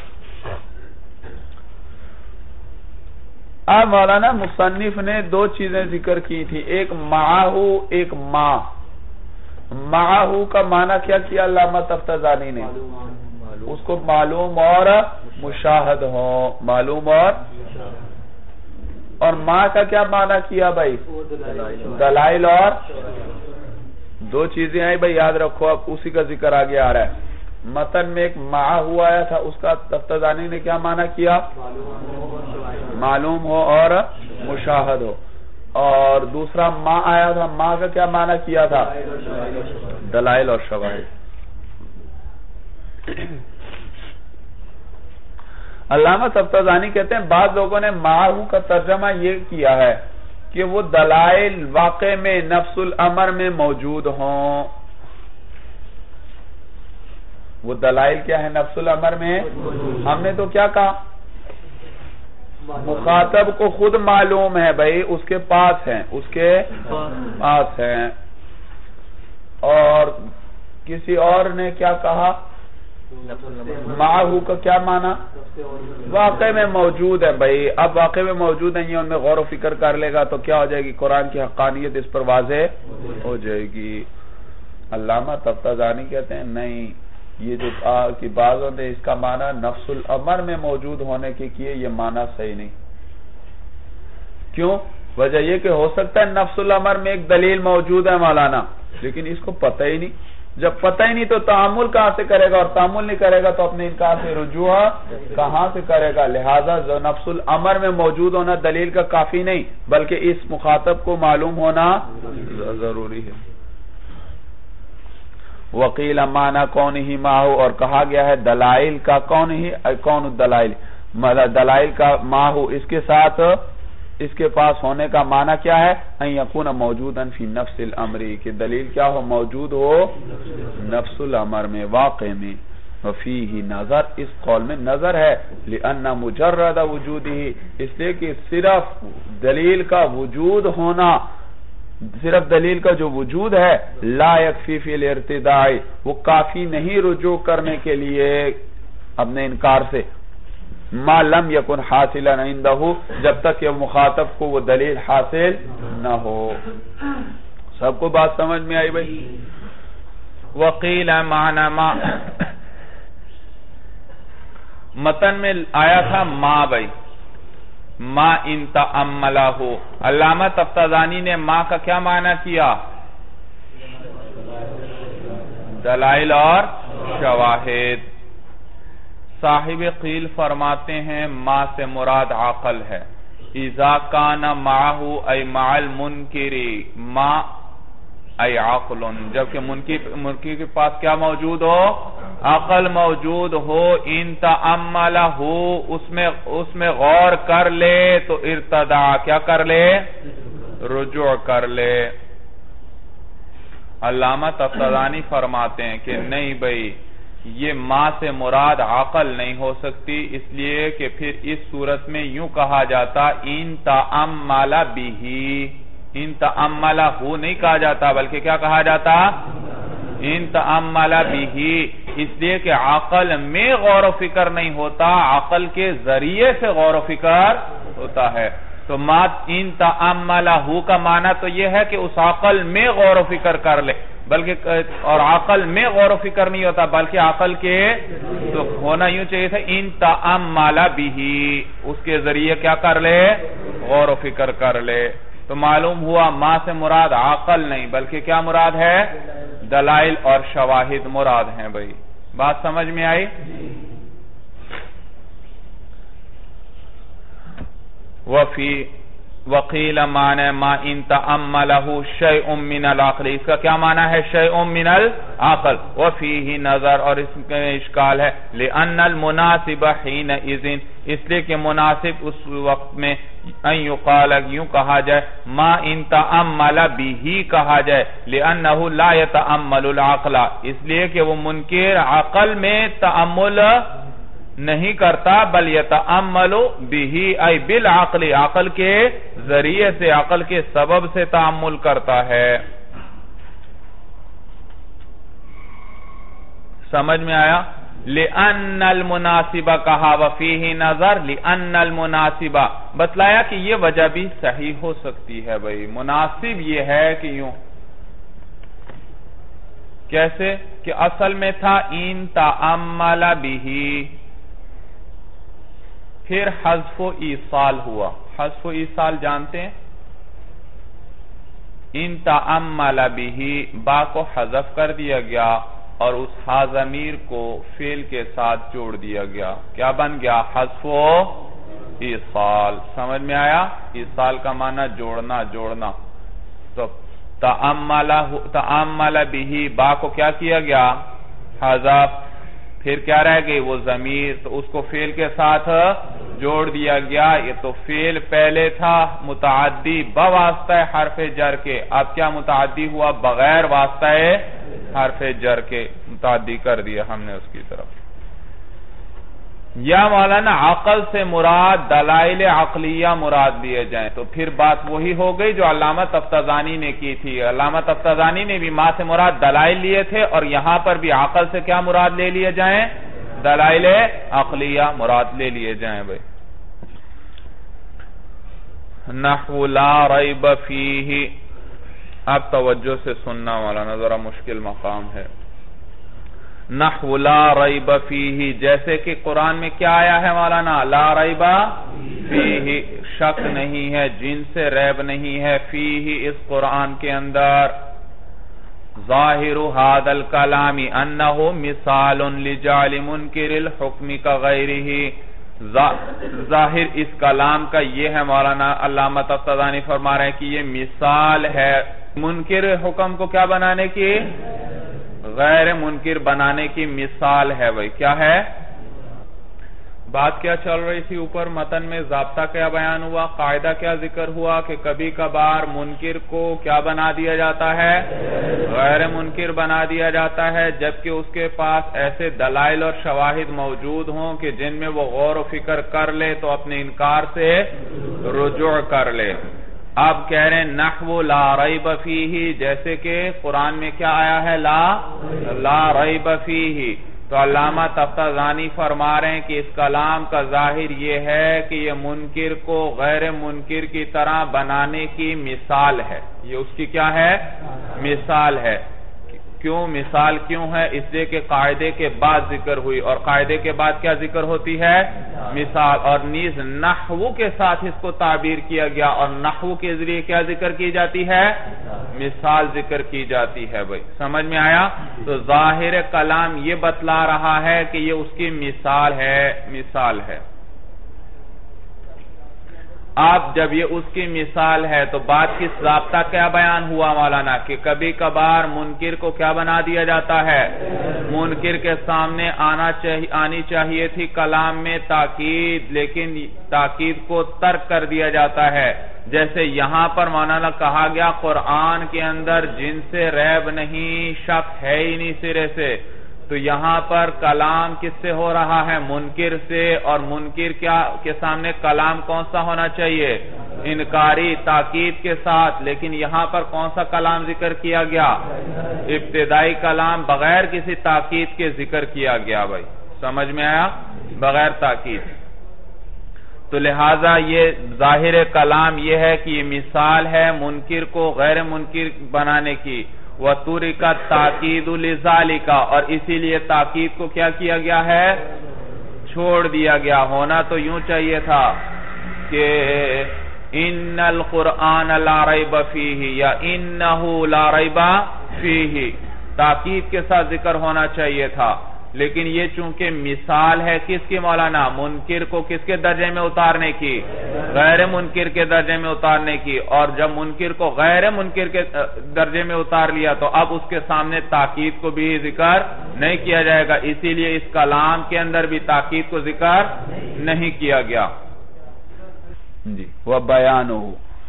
اب مولانا مصنف نے دو چیزیں ذکر کی تھی، ایک معاہو، ایک ما۔ معاہو کا معنی کیا کیا علامہ تفتزانی نے؟ اس کو معلوم اور مشاہد ہو، معلوم اور ما کا کیا معنی کیا بھائی؟ دلائل اور دو چیزیں آئی بھائی، یاد رکھو، اب اسی کا ذکر آگے آ رہا ہے۔ متن میں ایک معاہو آیا تھا، اس کا تفتزانی نے کیا معنی کیا؟ معلوم ہو اور مشاہد ہو۔ اور دوسرا ما آیا تھا، ما کا کیا معنی کیا تھا؟ دلائل اور شواہد۔ علامہ تفتزانی کہتے ہیں بعض لوگوں نے معاہو کا ترجمہ یہ کیا ہے کہ وہ دلائل واقع میں نفس الامر میں موجود ہوں۔ وہ دلائل کیا ہے نفس الامر میں؟ ہم نے تو کیا کہا؟ مخاطب کو خود معلوم ہے بھائی، اس کے پاس ہیں، اس کے پاس ہیں۔ اور کسی اور نے کیا کہا؟ معاہو کا کیا معنی؟ واقع میں موجود ہے بھائی۔ اب واقع میں موجود ہیں، یہ ان میں غور و فکر کر لے گا تو کیا ہو جائے گی؟ قرآن کی حقانیت اس پر واضح ہو جائے گی۔ علامہ تفتزانی کہتے ہیں نہیں، یہ جو کہ بعضوں نے اس کا معنی نفس الامر میں موجود ہونے کے کیے، یہ معنی صحیح نہیں۔ کیوں؟ وجہ یہ کہ ہو سکتا ہے نفس الامر میں ایک دلیل موجود ہے مولانا، لیکن اس کو پتہ ہی نہیں۔ جب پتہ ہی نہیں تو تعامل کہاں سے کرے گا؟ اور تعامل نہیں کرے گا تو اپنے انکار سے رجوع کہاں سے کرے گا؟ لہذا نفس الامر میں موجود ہونا دلیل کا کافی نہیں، بلکہ اس مخاطب کو معلوم ہونا ضروری ہے۔ وقیل معنی کون ہی ماہو، اور کہا گیا ہے دلائل کا کون ہی، کون الدلائل، دلائل کا ماہو، اس کے ساتھ اس کے پاس ہونے کا معنی کیا ہے؟ ان یکون موجودا فی نفس الامر، کہ دلیل کیا ہو؟ موجود ہو نفس الامر میں، واقع میں۔ وفیہ نظر، اس قول میں نظر ہے، لأن مجرد وجودہ، اس لیے کہ صرف دلیل کا وجود ہونا، صرف دلیل کا جو وجود ہے، لا یکفی فی الارتداء، وہ کافی نہیں رجوع کرنے کے لیے اپنے انکار سے، ما لم یکن حاصلا عنده، جب تک کہ مخاطب کو وہ دلیل حاصل نہ ہو۔ سب کو بات سمجھ میں آئی بھائی؟ وقیل معنی ما، متن میں آیا تھا ما بھائی، ما ان تأملہ، علامہ تفتزانی نے ما کا کیا معنی کیا؟ دلائل اور شواہد۔ صاحب قیل فرماتے ہیں ما سے مراد عقل ہے۔ اذا کان معہو ای مع المنکر، ما ای عقل، جبکہ منکر کے پاس کیا موجود ہو؟ عقل موجود ہو۔ ان تأملہ، اس میں غور کر لے تو ارتدع، کیا کر لے؟ رجوع کر لے۔ علامہ تفتزانی فرماتے ہیں کہ نہیں بھائی، یہ ما سے مراد عقل نہیں ہو سکتی، اس لیے کہ پھر اس صورت میں یوں کہا جاتا ان تأمل بہ، ان تأمل ہو نہیں کہا جاتا، بلکہ کیا کہا جاتا؟ ان تأمل بہ، اس لیے کہ عقل میں غور و فکر نہیں ہوتا، عقل کے ذریعے سے غور و فکر ہوتا ہے۔ تو ما ان تأمل ہو کا معنی تو یہ ہے کہ اس عقل میں غور و فکر کر لے، بلکہ اور عقل میں غور و فکر نہیں ہوتا، بلکہ عقل کے تو ہونا یوں چاہیے تھا ان تأمل بہ، اس کے ذریعے کیا کر لے؟ غور و فکر کر لے۔ تو معلوم ہوا ما سے مراد عقل نہیں، بلکہ کیا مراد ہے؟ دلائل اور شواہد مراد ہیں بھائی۔ بات سمجھ میں آئی؟ وفی وقیل معنی ما ان تأملہ شیء من العقل، اس کا کیا معنی ہے شیء من العقل، وفیہ نظر، اور اس میں اشکال ہے لأن المناسب حینئذ، اس لیے کہ مناسب اس وقت میں ان یقال یوں کہا جائے ما ان تأمل بھی کہا جائے لأنہ لا يتأمل العقل، اس لیے کہ وہ منکر عقل میں تأمل نہیں کرتا، بل یتأمل بھی ای بالعقل، عقل کے ذریعے سے، عقل کے سبب سے تأمل کرتا ہے۔ سمجھ میں آیا؟ لِأَنَّ الْمُنَاسِبَ کہا وَفِيهِ نظر، لِأَنَّ الْمُنَاسِبَ بتلایا کہ یہ وجہ بھی صحیح ہو سکتی ہے بھئی، مناسب یہ ہے کہ یوں کیسے کہ اصل میں تھا ان تأمل بھی، پھر حذف و ایصال ہوا، حذف و ایصال جانتے ہیں، ان تأمل بھی با کو حذف کر دیا گیا اور اس ہا ضمیر کو فعل کے ساتھ جوڑ دیا گیا، کیا بن گیا حذف و ایصال۔ سمجھ میں آیا؟ ایصال کا معنی جوڑنا، جوڑنا، تو تأمل بھی با کو کیا کیا گیا حذف، پھر کیا رہ گئی وہ ضمیر، تو اس کو فعل کے ساتھ جوڑ دیا گیا، یہ تو فعل پہلے تھا متعدی بواسطہ حرف جر کے، اب کیا متعدی ہوا بغیر واسطہ حرف جر کے، متعدی کر دیا ہم نے اس کی طرف۔ یا مولانا عقل سے مراد دلائل عقلیہ مراد لیے جائیں، تو پھر بات وہی ہو گئی جو علامہ تفتزانی نے کی تھی، علامہ تفتزانی نے بھی ما سے مراد دلائل لیے تھے، اور یہاں پر بھی عقل سے کیا مراد لے لیے جائیں دلائل عقلیہ مراد لے لیے جائیں بھئی۔ نحو لا ریب فیہ، اب توجہ سے سننا مولانا، ذرا مشکل مقام ہے۔ نحو لا ریب فیہ، جیسے کہ قرآن میں کیا آیا ہے مولانا لا ریب فیہ، شک نہیں ہے، جن سے ریب نہیں ہے، فیہ اس قرآن کے اندر، ظاہر ھذا الکلام انہ مثال لجعل منکر الحکم کغیرہ، ظاہر اس کلام کا یہ ہے مولانا علامہ تفتزانی فرما رہے ہیں کہ یہ مثال ہے منکر حکم کو کیا بنانے کی، غیر منکر بنانے کی مثال ہے بھئی۔ کیا ہے بات، کیا چل رہی تھی اوپر متن میں، ضابطہ کیا بیان ہوا، قاعدہ کیا ذکر ہوا کہ کبھی کبھار منکر کو کیا بنا دیا جاتا ہے غیر منکر بنا دیا جاتا ہے، جبکہ اس کے پاس ایسے دلائل اور شواہد موجود ہوں کہ جن میں وہ غور و فکر کر لے تو اپنے انکار سے رجوع کر لے۔ اب کہہ رہے ہیں نحو لا ریب فیہ، جیسے کہ قرآن میں کیا آیا ہے لا ریب فیہ، تو علامہ تفتزانی فرما رہے ہیں کہ اس کلام کا ظاہر یہ ہے کہ یہ منکر کو غیر منکر کی طرح بنانے کی مثال ہے، یہ اس کی کیا ہے مثال ہے۔ کیوں مثال کیوں ہے؟ اس لیے کہ قاعدے کے بعد ذکر ہوئی، اور قاعدے کے بعد کیا ذکر ہوتی ہے مثال، اور نیز نحو کے ساتھ اس کو تعبیر کیا گیا، اور نحو کے ذریعے کیا ذکر کی جاتی ہے مثال ذکر کی جاتی ہے بھئی۔ سمجھ میں آیا؟ تو ظاہر کلام یہ بتلا رہا ہے کہ یہ اس کی مثال ہے۔ اب جب یہ اس کی مثال ہے تو بات کی ضابطہ کیا بیان ہوا مولانا کہ کبھی کبھار منکر کو کیا بنا دیا جاتا ہے، منکر کے سامنے آنی چاہیے تھی کلام میں تاکید، لیکن تاکید کو ترک کر دیا جاتا ہے، جیسے یہاں پر مولانا کہا گیا قرآن کے اندر جن سے ریب نہیں، شک ہے ہی نہیں سرے سے، تو یہاں پر کلام کس سے ہو رہا ہے منکر سے، اور منکر کے سامنے کلام کون سا ہونا چاہیے انکاری تاکید کے ساتھ، لیکن یہاں پر کون سا کلام ذکر کیا گیا ابتدائی کلام بغیر کسی تاکید کے ذکر کیا گیا بھائی۔ سمجھ میں آیا؟ بغیر تاکید، تو لہٰذا یہ ظاہر کلام یہ ہے کہ یہ مثال ہے منکر کو غیر منکر بنانے کی، وَتُرِكَ التَّاكِيدُ لِذَالِكَ، اور اسی لیے تاکید کو کیا کیا گیا ہے چھوڑ دیا گیا۔ ہونا تو یوں چاہیے تھا کہ ان القرآن لا ریب فیہ یا انہ لا ریب فیہ، تاکید کے ساتھ ذکر ہونا چاہیے تھا، لیکن یہ چونکہ مثال ہے کس کی مولانا؟ منکر کو کس کے درجے میں اتارنے کی؟ غیر منکر کے درجے میں اتارنے کی. اور جب منکر کو غیر منکر کے درجے میں اتار لیا تو اب اس کے سامنے تاکید کو بھی ذکر نہیں کیا جائے گا، اسی لیے اس کلام کے اندر بھی تاکید کو ذکر نہیں کیا گیا. جی وَبَيَانُهُ،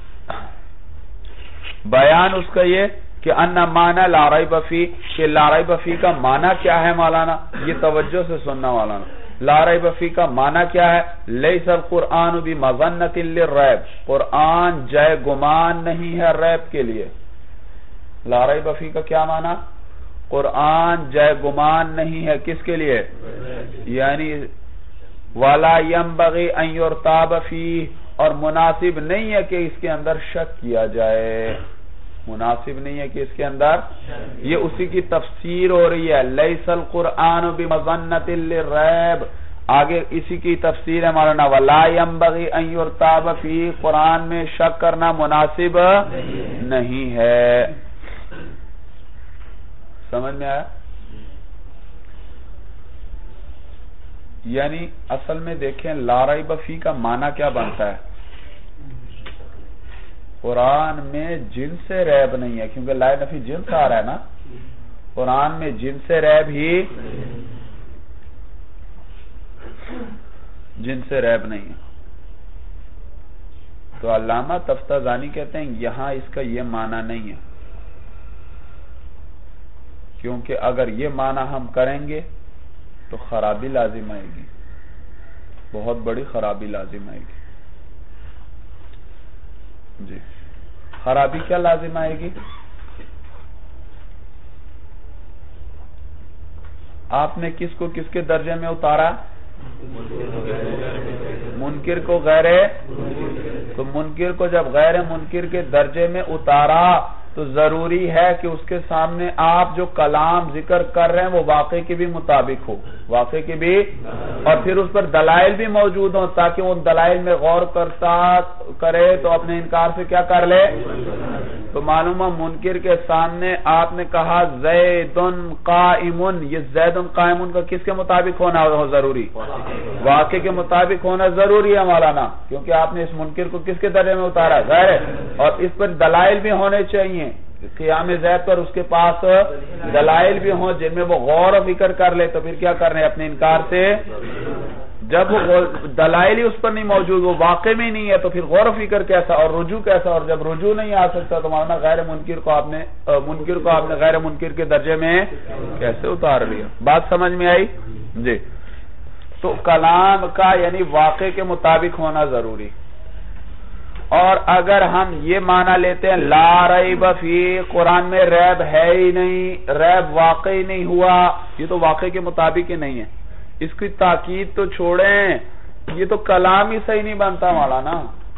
بیان اس کا یہ کہ ان معنی لا ریب فی، کہ لا ریب فی کا معنی کیا ہے مولانا؟ یہ توجہ سے سننا مولانا. لا ریب فی کا معنی کیا ہے؟ لیس القرآن بمظنۃ للریب، قرآن جائے گمان نہیں ہے ریب کے لیے. لا ریب فی کا کیا معنی؟ قرآن جائے گمان نہیں ہے کس کے لیے؟ یعنی وَلَا يَنبَغِي أَن يُرْتَابَ فِيهِ، اور مناسب نہیں ہے کہ اس کے اندر شک کیا جائے. مناسب نہیں ہے کہ اس کے اندر، یہ اسی کی تفسیر ہو رہی ہے. لیس القرآن بمظنۃ للریب، آگے اسی کی تفسیر ہے مولانا وَلَا يَنبَغِي أَن يُرْتَابَ فِيهِ، قرآن میں شک کرنا مناسب نہیں ہے. سمجھ میں آیا؟ یعنی اصل میں دیکھیں لا ریب فی کا معنی کیا بنتا ہے؟ قرآن میں جن سے ریب نہیں ہے، کیونکہ لا نفی جنس آ رہا ہے نا، قرآن میں جن سے ریب ہی، جن سے ریب نہیں ہے. تو علامہ تفتازانی کہتے ہیں یہاں اس کا یہ معنی نہیں ہے، کیونکہ اگر یہ معنی ہم کریں گے تو خرابی لازم آئے گی، بہت بڑی خرابی لازم آئے گی. جی خرابی کیا لازم آئے گی؟ آپ نے کس کو کس کے درجے میں اتارا؟ منکر کو غیر، تو منکر کو جب غیر منکر کے درجے میں اتارا تو ضروری ہے کہ اس کے سامنے آپ جو کلام ذکر کر رہے ہیں وہ واقع کے بھی مطابق ہو، واقع کے بھی، اور پھر اس پر دلائل بھی موجود ہوں تاکہ وہ دلائل میں غور کرے تو اپنے انکار سے کیا کر لے. تو معلوم ہے منکر کے سامنے آپ نے کہا زید قائم، یہ زید قائم کا کس کے مطابق ہونا ضروری؟ واقع کے مطابق ہونا ضروری ہے مولانا، کیونکہ آپ نے اس منکر کو کس کے درجے میں اتارا؟ غیر، اور اس پر دلائل بھی ہونے چاہیے. قیام زید پر اس کے پاس دلائل بھی ہوں جن میں وہ غور و فکر کر لے، تو پھر کیا کر رہے ہیں اپنے انکار سے؟ جب وہ دلائل ہی اس پر نہیں موجود، وہ واقع میں نہیں ہے، تو پھر غور و فکر کیسا اور رجوع کیسا؟ اور جب رجوع نہیں آ سکتا تو مولانا غیر منکر کو آپ نے غیر منکر کے درجے میں کیسے اتار لیا؟ بات سمجھ میں آئی؟ جی تو کلام کا یعنی واقع کے مطابق ہونا ضروری. اور اگر ہم یہ معنی لیتے ہیں لا ریب فی، قرآن میں ریب ہے ہی نہیں، ریب واقع ہی نہیں ہوا، یہ تو واقع کے مطابق ہی نہیں ہے، اس کی تاکید تو چھوڑیں، یہ تو کلام ہی صحیح نہیں بنتا مولانا.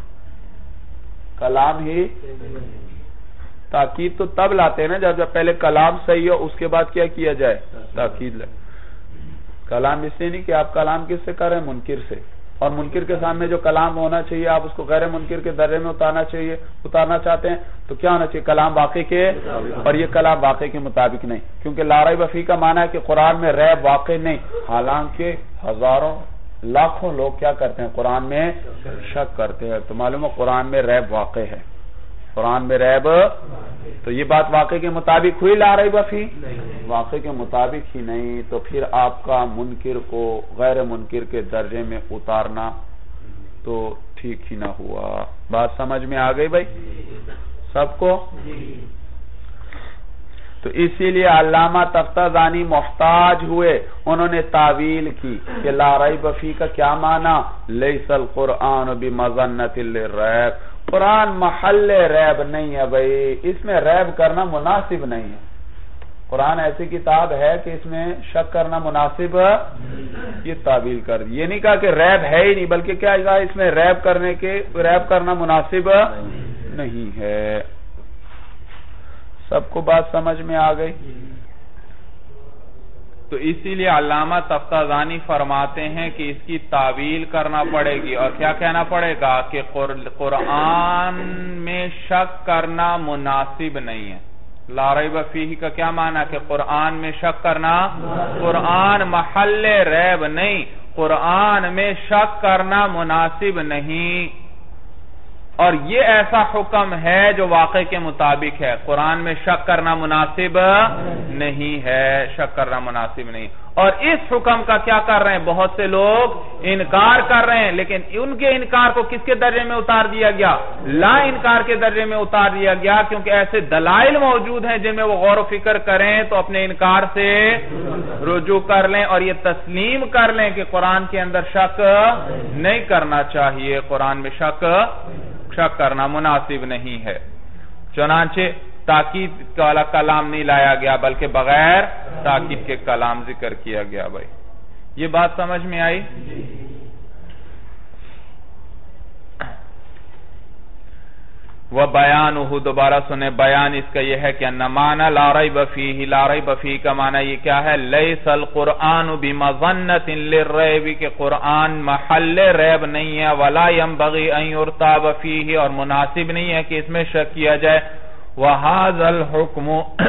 کلام ہی، تاکید تو تب لاتے ہیں نا جب پہلے کلام صحیح ہو، اس کے بعد کیا کیا جائے؟ تاکید لے. کلام اس سے نہیں کہ آپ کلام کس سے کر رہے ہیں؟ منکر سے، اور منکر کے سامنے جو کلام ہونا چاہیے آپ اس کو غیر منکر کے درجے میں اتارنا چاہتے ہیں، تو کیا ہونا چاہیے؟ کلام واقع کے، اور یہ کلام واقع کے مطابق نہیں، کیونکہ لا ریب فی کا معنی ہے کہ قرآن میں ریب واقع نہیں، حالانکہ ہزاروں لاکھوں لوگ کیا کرتے ہیں؟ قرآن میں شک کرتے ہیں. تو معلوم ہے قرآن میں ریب واقع ہے، قرآن میں ریب، تو یہ بات واقع کے مطابق ہوئی لا ریب فی؟ واقع کے مطابق ہی نہیں، تو پھر آپ کا منکر کو غیر منکر کے درجے میں اتارنا تو ٹھیک ہی نہ ہوا. بات سمجھ میں آ گئی بھائی سب کو؟ تو اسی لیے علامہ تفتازانی محتاج ہوئے، انہوں نے تعویل کی کہ لا ریب فی کا کیا معنی؟ لیس القرآن بمظنۃ للریب، قرآن محل ریب نہیں ہے بھائی، اس میں ریب کرنا مناسب نہیں ہے. قرآن ایسی کتاب ہے کہ اس میں شک کرنا مناسب، یہ تعویل کر دی. یہ نہیں کہا کہ ریب ہے ہی نہیں، بلکہ کیا کہا اس میں ریب کرنا مناسب نہیں ہے. سب کو بات سمجھ میں آ گئی؟ تو اسی لیے علامہ تفتازانی فرماتے ہیں کہ اس کی تعویل کرنا پڑے گی، اور کیا کہنا پڑے گا کہ قرآن میں شک کرنا مناسب نہیں ہے. لا ریب فیہ کا کیا معنی کہ قرآن میں شک کرنا؟ قرآن محل ریب نہیں، قرآن میں شک کرنا مناسب نہیں، اور یہ ایسا حکم ہے جو واقع کے مطابق ہے۔ قرآن میں شک کرنا مناسب نہیں ہے، شک کرنا مناسب نہیں، اور اس حکم کا کیا کر رہے ہیں؟ بہت سے لوگ انکار کر رہے ہیں، لیکن ان کے انکار کو کس کے درجے میں اتار دیا گیا؟ لا انکار کے درجے میں اتار دیا گیا، کیونکہ ایسے دلائل موجود ہیں جن میں وہ غور و فکر کریں تو اپنے انکار سے رجوع کر لیں اور یہ تسلیم کر لیں کہ قرآن کے اندر شک نہیں کرنا چاہیے، قرآن میں شک کرنا مناسب نہیں ہے۔ چنانچہ تاکید والا کلام نہیں لایا گیا بلکہ بغیر تاکید کے کلام ذکر کیا گیا۔ بھائی یہ بات سمجھ میں آئی؟ وَبَيَانُهُ دوبارہ سنیں، بیان اس کا یہ ہے کہ معنی لا ریب فیہ، لا ریب فیہ کا معنی یہ کیا ہے؟ لیس القرآن بمظنۃ للریب، کہ قرآن محل ریب نہیں ہے، ولا ينبغي ان يرتاب فیہ، اور مناسب نہیں ہے کہ اس میں شک کیا جائے۔ وَهَذَا الْحُكْمُ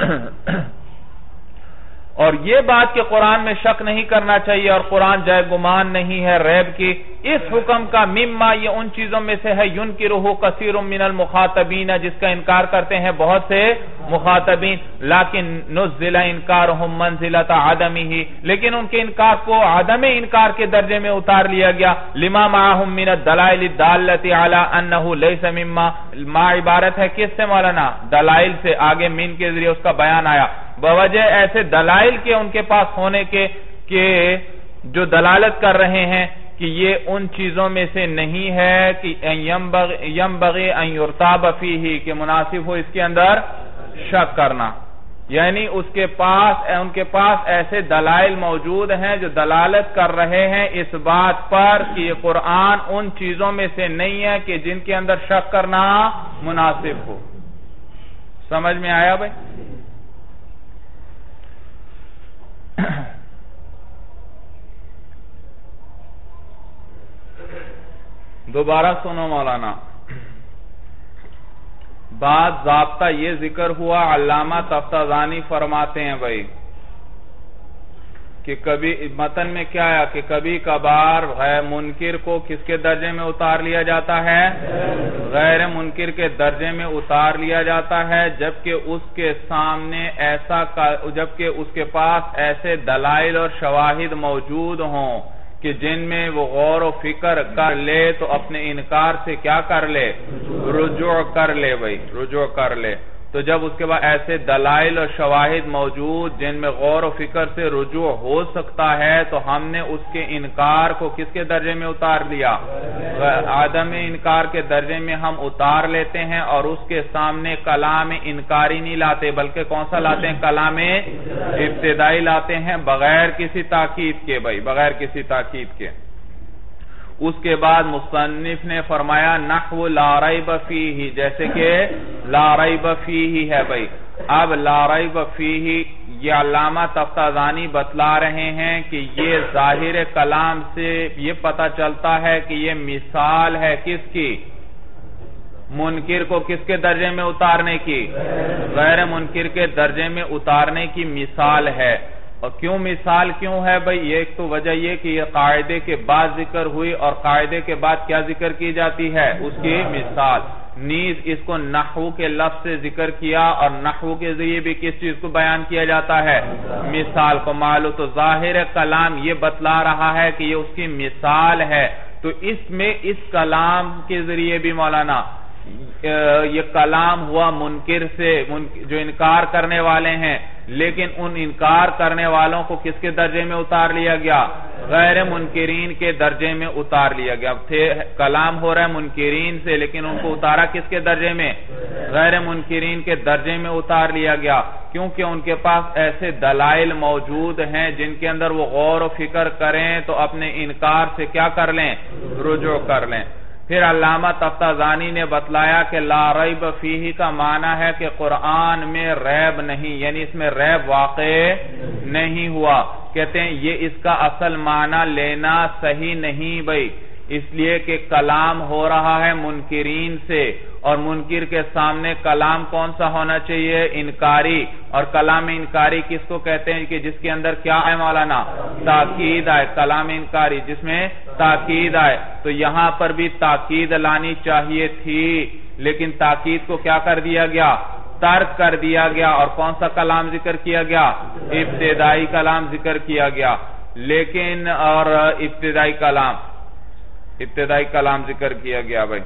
اور یہ بات کہ قرآن میں شک نہیں کرنا چاہیے اور قرآن جائے گمان نہیں ہے ریب کی، اس حکم کا مما یہ ان چیزوں میں سے ہے ینکرہ کثیر من المخاطبین، جس کا انکار کرتے ہیں بہت سے مخاطبین، لیکن نزل انکارہم منزلۃ عدمہ، لیکن ان کے انکار کو عدم انکار کے درجے میں اتار لیا گیا، لما معہم من الدلائل الدالۃ علی انہ لیس مما، ما عبارت ہے کس سے مولانا؟ دلائل سے، آگے من کے ذریعے اس کا بیان آیا، بوجہ ایسے دلائل کے ان کے پاس ہونے کے کہ جو دلالت کر رہے ہیں کہ یہ ان چیزوں میں سے نہیں ہے کہ ینبغی ان یرتاب فیہ، کہ مناسب ہو اس کے اندر شک کرنا، یعنی ان کے پاس ایسے دلائل موجود ہیں جو دلالت کر رہے ہیں اس بات پر کہ یہ قرآن ان چیزوں میں سے نہیں ہے کہ جن کے اندر شک کرنا مناسب ہو۔ سمجھ میں آیا بھائی؟ دوبارہ سنو مولانا، بعد ضابطہ یہ ذکر ہوا، علامہ تفتازانی فرماتے ہیں بھائی کہ کبھی متن میں کیا ہے کہ کبھی کبھار غیر منکر کو کس کے درجے میں اتار لیا جاتا ہے؟ غیر منکر کے درجے میں اتار لیا جاتا ہے، جبکہ اس کے سامنے جبکہ اس کے پاس ایسے دلائل اور شواہد موجود ہوں کہ جن میں وہ غور و فکر کر لے تو اپنے انکار سے کیا کر لے؟ رجوع کر لے بھائی، رجوع کر لے۔ تو جب اس کے بعد ایسے دلائل اور شواہد موجود جن میں غور و فکر سے رجوع ہو سکتا ہے تو ہم نے اس کے انکار کو کس کے درجے میں اتار لیا؟ عدم انکار کے درجے میں ہم اتار لیتے ہیں، اور اس کے سامنے کلام انکاری نہیں لاتے بلکہ کون سا لاتے ہیں؟ کلام ابتدائی لاتے ہیں، بغیر کسی تاکید کے بھائی، بغیر کسی تاکید کے۔ اس کے بعد مصنف نے فرمایا نحو لا ریب فیہ، جیسے کہ لا ریب فیہ ہے بھائی۔ اب لا ریب فیہ یہ علامہ تفتازانی بتلا رہے ہیں کہ یہ ظاہر کلام سے یہ پتہ چلتا ہے کہ یہ مثال ہے کس کی؟ منکر کو کس کے درجے میں اتارنے کی؟ غیر منکر کے درجے میں اتارنے کی مثال ہے۔ اور کیوں مثال کیوں ہے بھئی؟ ایک تو وجہ یہ کہ یہ قاعدے کے بعد ذکر ہوئی، اور قاعدے کے بعد کیا ذکر کی جاتی ہے؟ اس کی مثال۔ نیز اس کو نحو کے لفظ سے ذکر کیا، اور نحو کے ذریعے بھی کس چیز کو بیان کیا جاتا ہے؟ مثال کو۔ معلوم تو ظاہر کلام یہ بتلا رہا ہے کہ یہ اس کی مثال ہے، تو اس میں اس کلام کے ذریعے بھی مولانا یہ کلام ہوا منکر سے، جو انکار کرنے والے ہیں، لیکن ان انکار کرنے والوں کو کس کے درجے میں اتار لیا گیا؟ غیر منکرین کے درجے میں اتار لیا گیا۔ کلام ہو رہا ہے منکرین سے، لیکن ان کو اتارا کس کے درجے میں؟ غیر منکرین کے درجے میں اتار لیا گیا، کیونکہ ان کے پاس ایسے دلائل موجود ہیں جن کے اندر وہ غور و فکر کریں تو اپنے انکار سے کیا کر لیں؟ رجوع کر لیں۔ پھر علامہ تفتازانی نے بتلایا کہ لا ریب فیہ کا معنی ہے کہ قرآن میں ریب نہیں، یعنی اس میں ریب واقع نہیں ہوا۔ کہتے ہیں یہ اس کا اصل معنی لینا صحیح نہیں بھئی، اس لیے کہ کلام ہو رہا ہے منکرین سے، اور منکر کے سامنے کلام کون سا ہونا چاہیے؟ انکاری. اور کلام انکاری کس کو کہتے ہیں؟ کہ جس کے اندر کیا ہے مولانا؟ تاکید آئے. کلام انکاری جس میں تاکید آئے. تو یہاں پر بھی تاکید لانی چاہیے تھی، لیکن تاکید کو کیا کر دیا گیا؟ ترک کر دیا گیا. اور کون سا کلام ذکر کیا گیا؟ ابتدائی کلام ذکر کیا گیا. لیکن اور ابتدائی کلام ذکر کیا گیا بھائی.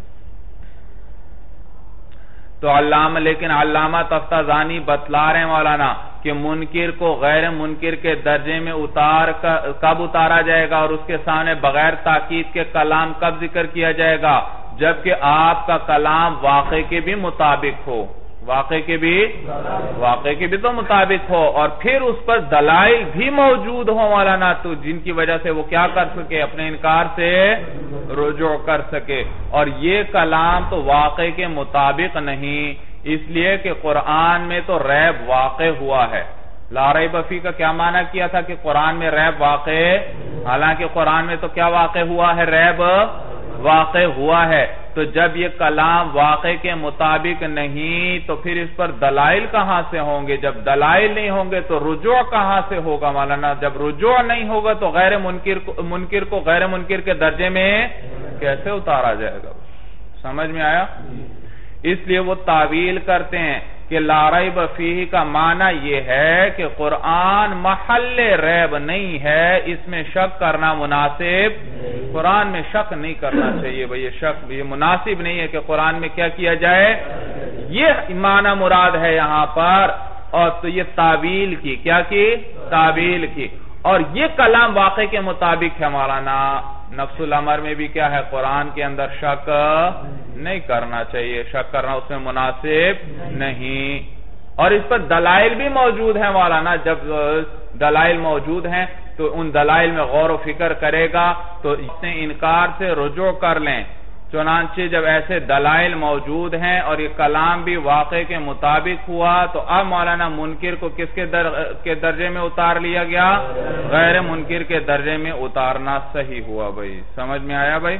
تو لیکن علامہ تفتازانی بتلا رہے ہیں مولانا کہ منکر کو غیر منکر کے درجے میں کب اتارا جائے گا، اور اس کے سامنے بغیر تاکید کے کلام کب ذکر کیا جائے گا؟ جبکہ آپ کا کلام واقع کے بھی مطابق ہو. واقع کے بھی تو مطابق ہو، اور پھر اس پر دلائل بھی موجود ہو مولانا، تو جن کی وجہ سے وہ کیا کر سکے؟ اپنے انکار سے رجوع کر سکے. اور یہ کلام تو واقع کے مطابق نہیں، اس لیے کہ قرآن میں تو ریب واقع ہوا ہے. لا ریب فیہ کا کیا معنی کیا تھا؟ کہ قرآن میں ریب واقع، حالانکہ قرآن میں تو کیا واقع ہوا ہے؟ ریب واقع ہوا ہے. تو جب یہ کلام واقع کے مطابق نہیں تو پھر اس پر دلائل کہاں سے ہوں گے؟ جب دلائل نہیں ہوں گے تو رجوع کہاں سے ہوگا مولانا؟ جب رجوع نہیں ہوگا تو غیر منکر کو غیر منکر کے درجے میں کیسے اتارا جائے گا؟ سمجھ میں آیا؟ اس لیے وہ تعویل کرتے ہیں کہ لا ریب فیہ کا معنی یہ ہے کہ قرآن محل ریب نہیں ہے، اس میں شک کرنا مناسب، قرآن میں شک نہیں کرنا چاہیے بھئی. یہ مناسب نہیں ہے کہ قرآن میں کیا کیا جائے، یہ معنی مراد ہے یہاں پر. اور تو یہ تعویل کی، کیا کی؟ تعویل کی. اور یہ کلام واقع کے مطابق ہے مولانا. نفس الامر میں بھی کیا ہے؟ قرآن کے اندر شک نہیں کرنا چاہیے، شک کرنا اس میں مناسب نہیں. اور اس پر دلائل بھی موجود ہیں مولانا. جب دلائل موجود ہیں تو ان دلائل میں غور و فکر کرے گا تو اس نے انکار سے رجوع کر لیں. چنانچہ جب ایسے دلائل موجود ہیں اور یہ کلام بھی واقع کے مطابق ہوا تو اب مولانا منکر کو کس کے درجے میں اتار لیا گیا؟ غیر منکر کے درجے میں اتارنا صحیح ہوا بھائی. سمجھ میں آیا بھائی؟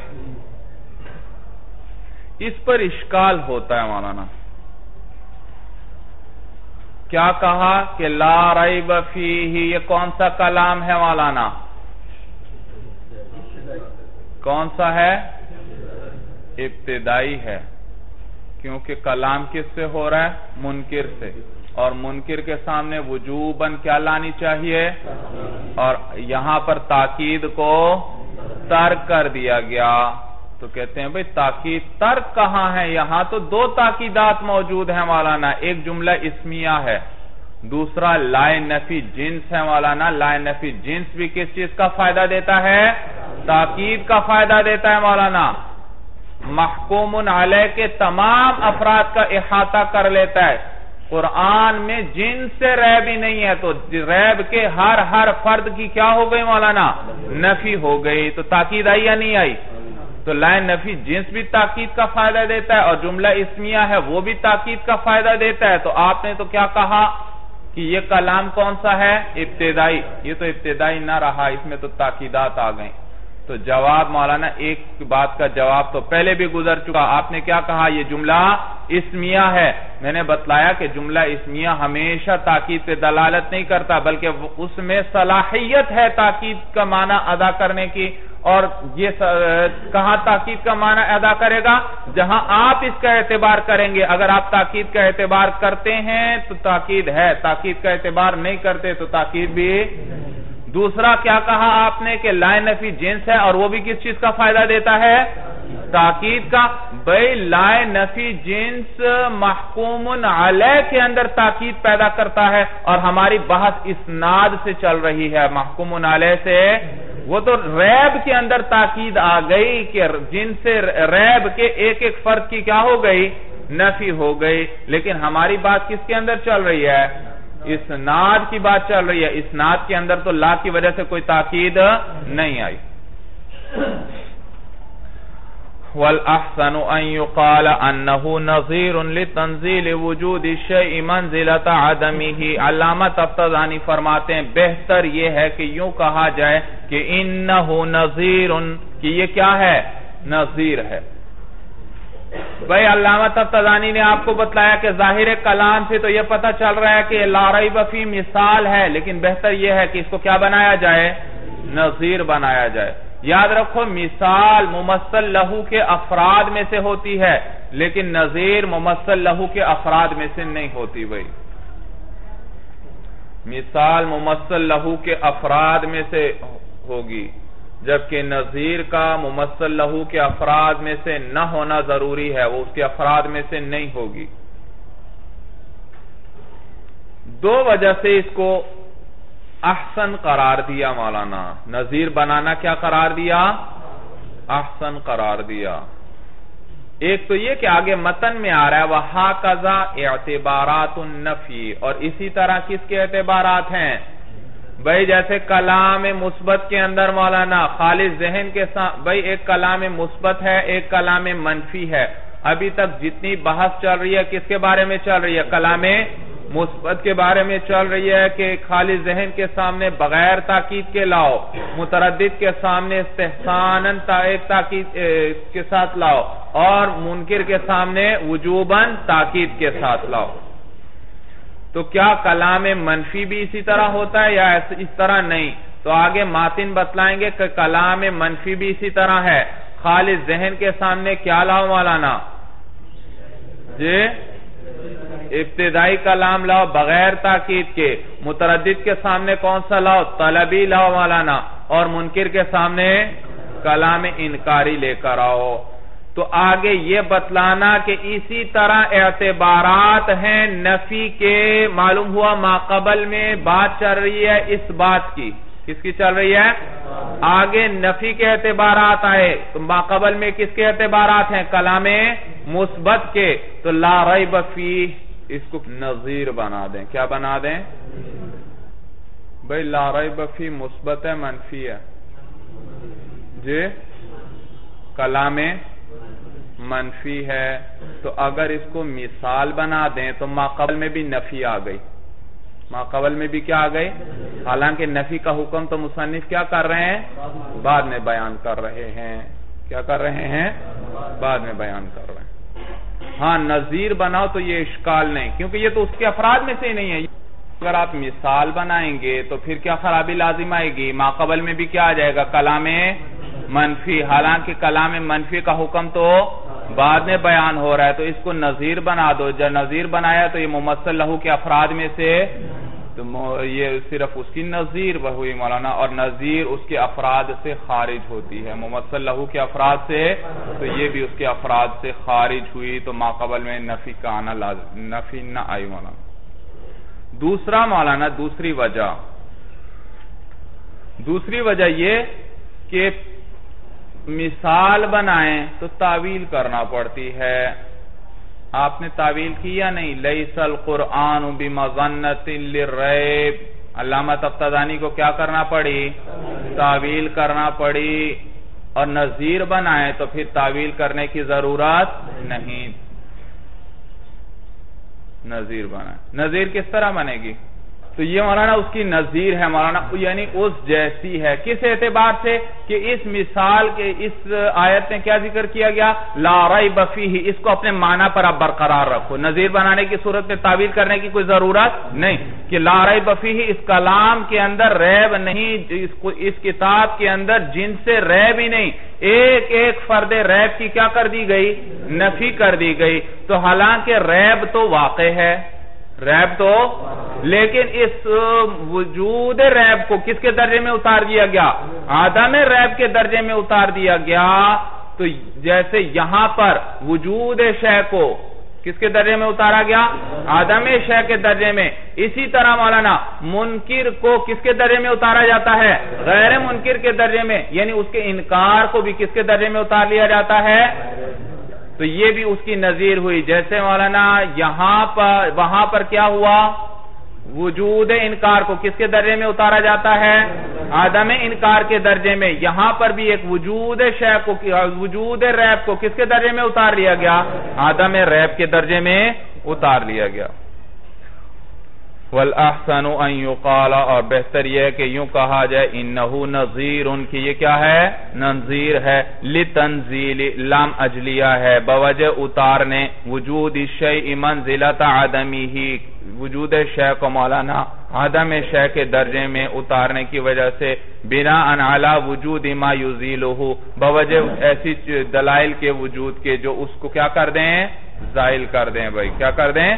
اس پر اشکال ہوتا ہے مولانا. کیا کہا کہ لا ریب فیہ، یہ کون سا کلام ہے مولانا؟ کون سا ہے؟ ابتدائی ہے. کیونکہ کلام کس سے ہو رہا ہے؟ منکر سے. اور منکر کے سامنے وجوباً کیا لانی چاہیے؟ اور یہاں پر تاکید کو ترک کر دیا گیا. تو کہتے ہیں بھئی تاکید ترک کہاں ہے؟ یہاں تو دو تاکیدات موجود ہیں مولانا. ایک جملہ اسمیہ ہے، دوسرا لائے نفی جنس ہے مولانا. لائے نفی جنس بھی کس چیز کا فائدہ دیتا ہے؟ تاکید کا فائدہ دیتا ہے مولانا. محکوم علیہ کے تمام افراد کا احاطہ کر لیتا ہے. قرآن میں جن سے ریب ہی نہیں ہے تو ریب کے ہر فرد کی کیا ہو گئی مولانا؟ نفی ہو گئی. تو تاکید آئی یا نہیں آئی؟ تو لائے نفی جنس بھی تاکید کا فائدہ دیتا ہے، اور جملہ اسمیہ ہے وہ بھی تاکید کا فائدہ دیتا ہے. تو آپ نے تو کیا کہا کہ یہ کلام کون سا ہے؟ ابتدائی. یہ تو ابتدائی نہ رہا، اس میں تو تاکیدات آ گئیں. تو جواب مولانا، ایک بات کا جواب تو پہلے بھی گزر چکا. آپ نے کیا کہا؟ یہ جملہ اسمیہ ہے. میں نے بتلایا کہ جملہ اسمیہ ہمیشہ تاکید پہ دلالت نہیں کرتا، بلکہ اس میں صلاحیت ہے تاکید کا معنی ادا کرنے کی. اور یہ کہاں تاکید کا معنی ادا کرے گا؟ جہاں آپ اس کا اعتبار کریں گے. اگر آپ تاکید کا اعتبار کرتے ہیں تو تاکید ہے، تاکید کا اعتبار نہیں کرتے تو تاکید بھی. دوسرا کیا کہا آپ نے کہ لائے نفی جنس ہے، اور وہ بھی کس چیز کا فائدہ دیتا ہے؟ تاکید کا. بھئی لائے نفی جنس محکوم علیہ کے اندر تاکید پیدا کرتا ہے، اور ہماری بحث اسناد سے چل رہی ہے. محکوم علیہ سے وہ تو ریب کے اندر تاکید آ گئی کہ جن سے ریب کے ایک فرد کی کیا ہو گئی؟ نفی ہو گئی. لیکن ہماری بات کس کے اندر چل رہی ہے؟ اسناد کی بات چل رہی ہے. اسناد کے اندر تو لا کی وجہ سے کوئی تاکید نہیں آئی. وَالْأَحْسَنُ أَن يُقَالَ أَنَّهُ نَظِيرٌ لِتَنزِيلِ وُجُودِ الشَّيْءِ مَنزِلَةَ عَدَمِهِ. علامہ تفتازانی فرماتے ہیں بہتر یہ ہے کہ یوں کہا جائے کہ إِنَّهُ نَظِيرٌ، کہ یہ کیا ہے؟ نظیر ہے۔ بھائی علامہ تفتزانی نے آپ کو بتلایا کہ ظاہر کلام سے تو یہ پتہ چل رہا ہے کہ لا ریب فیہ مثال ہے، لیکن بہتر یہ ہے کہ اس کو کیا بنایا جائے؟ نظیر بنایا جائے۔ یاد رکھو مثال ممثل لہو کے افراد میں سے ہوتی ہے، لیکن نظیر ممثل لہو کے افراد میں سے نہیں ہوتی۔ بھائی مثال ممثل لہو کے افراد میں سے ہوگی، جبکہ نظیر کا ممثل لہو کے افراد میں سے نہ ہونا ضروری ہے، وہ اس کے افراد میں سے نہیں ہوگی۔ دو وجہ سے اس کو احسن قرار دیا مولانا، نظیر بنانا کیا قرار دیا؟ احسن قرار دیا۔ ایک تو یہ کہ آگے متن میں آ رہا ہے وَحَاكَذَا اعتبارات النفی، اور اسی طرح کس کے اعتبارات ہیں؟ بھئی جیسے کلام مثبت کے اندر مولانا خالص ذہن کے ساتھ، بھئی ایک کلام مثبت ہے، ایک کلام منفی ہے۔ ابھی تک جتنی بحث چل رہی ہے کس کے بارے میں چل رہی ہے؟ کلام مثبت کے بارے میں چل رہی ہے کہ خالص ذہن کے سامنے بغیر تاکید کے لاؤ، متردد کے سامنے استحساناً ایک تاکید کے ساتھ لاؤ، اور منکر کے سامنے وجوباً تاکید کے ساتھ لاؤ۔ تو کیا کلام منفی بھی اسی طرح ہوتا ہے یا اس طرح نہیں؟ تو آگے ماتن بتلائیں گے کہ کلام منفی بھی اسی طرح ہے۔ خالص ذہن کے سامنے کیا لاؤ مولانا؟ جی ابتدائی کلام لاؤ بغیر تاکید کے، متردد کے سامنے کون سا لاؤ؟ طلبی لاؤ مولانا، اور منکر کے سامنے کلام انکاری لے کر آؤ۔ تو آگے یہ بتلانا کہ اسی طرح اعتبارات ہیں نفی کے۔ معلوم ہوا ماقبل میں بات چل رہی ہے اس بات کی، کس کی چل رہی ہے؟ آگے نفی کے اعتبارات آئے تو ماقبل میں کس کے اعتبارات ہیں؟ کلام مثبت کے۔ تو لا ریب فیہ اس کو نظیر بنا دیں۔ کیا بنا دیں؟ بھئی لا ریب فیہ مثبت ہے منفی ہے؟ جی کلام منفی ہے، تو اگر اس کو مثال بنا دیں تو ماقبل میں بھی نفی آ گئی۔ ماقبل میں بھی کیا آ گئی؟ حالانکہ نفی کا حکم تو مصنف کیا کر رہے ہیں؟ بعد میں بیان کر رہے ہیں۔ کیا کر رہے ہیں؟ بعد میں بیان کر رہے ہیں۔ ہاں نظیر بناؤ تو یہ اشکال نہیں، کیونکہ یہ تو اس کے افراد میں سے ہی نہیں ہے۔ اگر آپ مثال بنائیں گے تو پھر کیا خرابی لازم آئے گی؟ ماقبل میں بھی کیا آ جائے گا؟ کلام منفی، حالانکہ کلام منفی کا حکم تو بعد میں بیان ہو رہا ہے، تو اس کو نظیر بنا دو۔ جب نظیر بنایا تو یہ ممثل لہو کے افراد میں سے، تو یہ صرف اس کی نظیر ہوئی مولانا، اور نظیر اس کے افراد سے خارج ہوتی ہے، ممثل لہو کے افراد سے، تو یہ بھی اس کے افراد سے خارج ہوئی، تو ماقبل میں نفی کا آنا لازم، نفی نہ آئی مولانا۔ دوسرا مولانا دوسری وجہ یہ کہ مثال بنائیں تو تعویل کرنا پڑتی ہے۔ آپ نے تعویل کی یا نہیں؟ لیس القرآن بمظنۃ للریب، علامہ تفتزانی کو کیا کرنا پڑی؟ تعویل کرنا پڑی۔ اور نظیر بنائیں تو پھر تعویل کرنے کی ضرورت نہیں۔ نظیر بنائیں، نظیر کس طرح بنے گی؟ تو یہ مولانا اس کی نظیر ہے مولانا، یعنی اس جیسی ہے۔ کس اعتبار سے؟ کہ اس مثال کے اس آیت میں کیا ذکر کیا گیا؟ لا ریب فیہ، اس کو اپنے معنی پر آپ برقرار رکھو۔ نظیر بنانے کی صورت میں تعویل کرنے کی کوئی ضرورت نہیں، کہ لا ریب فیہ اس کلام کے اندر ریب نہیں، اس کتاب کے اندر جن سے ریب ہی نہیں، ایک ایک فرد ریب کی کیا کر دی گئی؟ نفی کر دی گئی۔ تو حالانکہ ریب تو واقع ہے، ریب تو، لیکن اس وجود ریب کو کس کے درجے میں اتار دیا گیا؟ عدم ریب کے درجے میں اتار دیا گیا۔ تو جیسے یہاں پر وجود شے کو کس کے درجے میں اتارا گیا؟ عدم شے کے درجے میں، اسی طرح مولانا منکر کو کس کے درجے میں اتارا جاتا ہے؟ غیر منکر کے درجے میں، یعنی اس کے انکار کو بھی کس کے درجے میں اتار لیا جاتا ہے؟ تو یہ بھی اس کی نظیر ہوئی۔ جیسے مولانا یہاں پر وہاں پر کیا ہوا؟ وجود انکار کو کس کے درجے میں اتارا جاتا ہے؟ عدم انکار کے درجے میں۔ یہاں پر بھی ایک وجود شے کو، وجود ریب کو کس کے درجے میں اتار لیا گیا؟ عدم ریب کے درجے میں اتار لیا گیا۔ والأحسن ان يقال، اور بہتر یہ ہے کہ یوں کہا جائے انہو نظیر، ان کی یہ کیا ہے؟ نظیر ہے، لتنزیل لام اجلیہ ہے، بوجہ اتارنے، وجود الشیء منزلۃ عدمہ، وجود شے کو مولانا عدم شے کے درجے میں اتارنے کی وجہ سے، بناء علی وجود ما یزیلہ، بوجہ ایسی دلائل کے وجود کے جو اس کو کیا کر دیں؟ زائل کر دیں بھائی، کیا کر دیں؟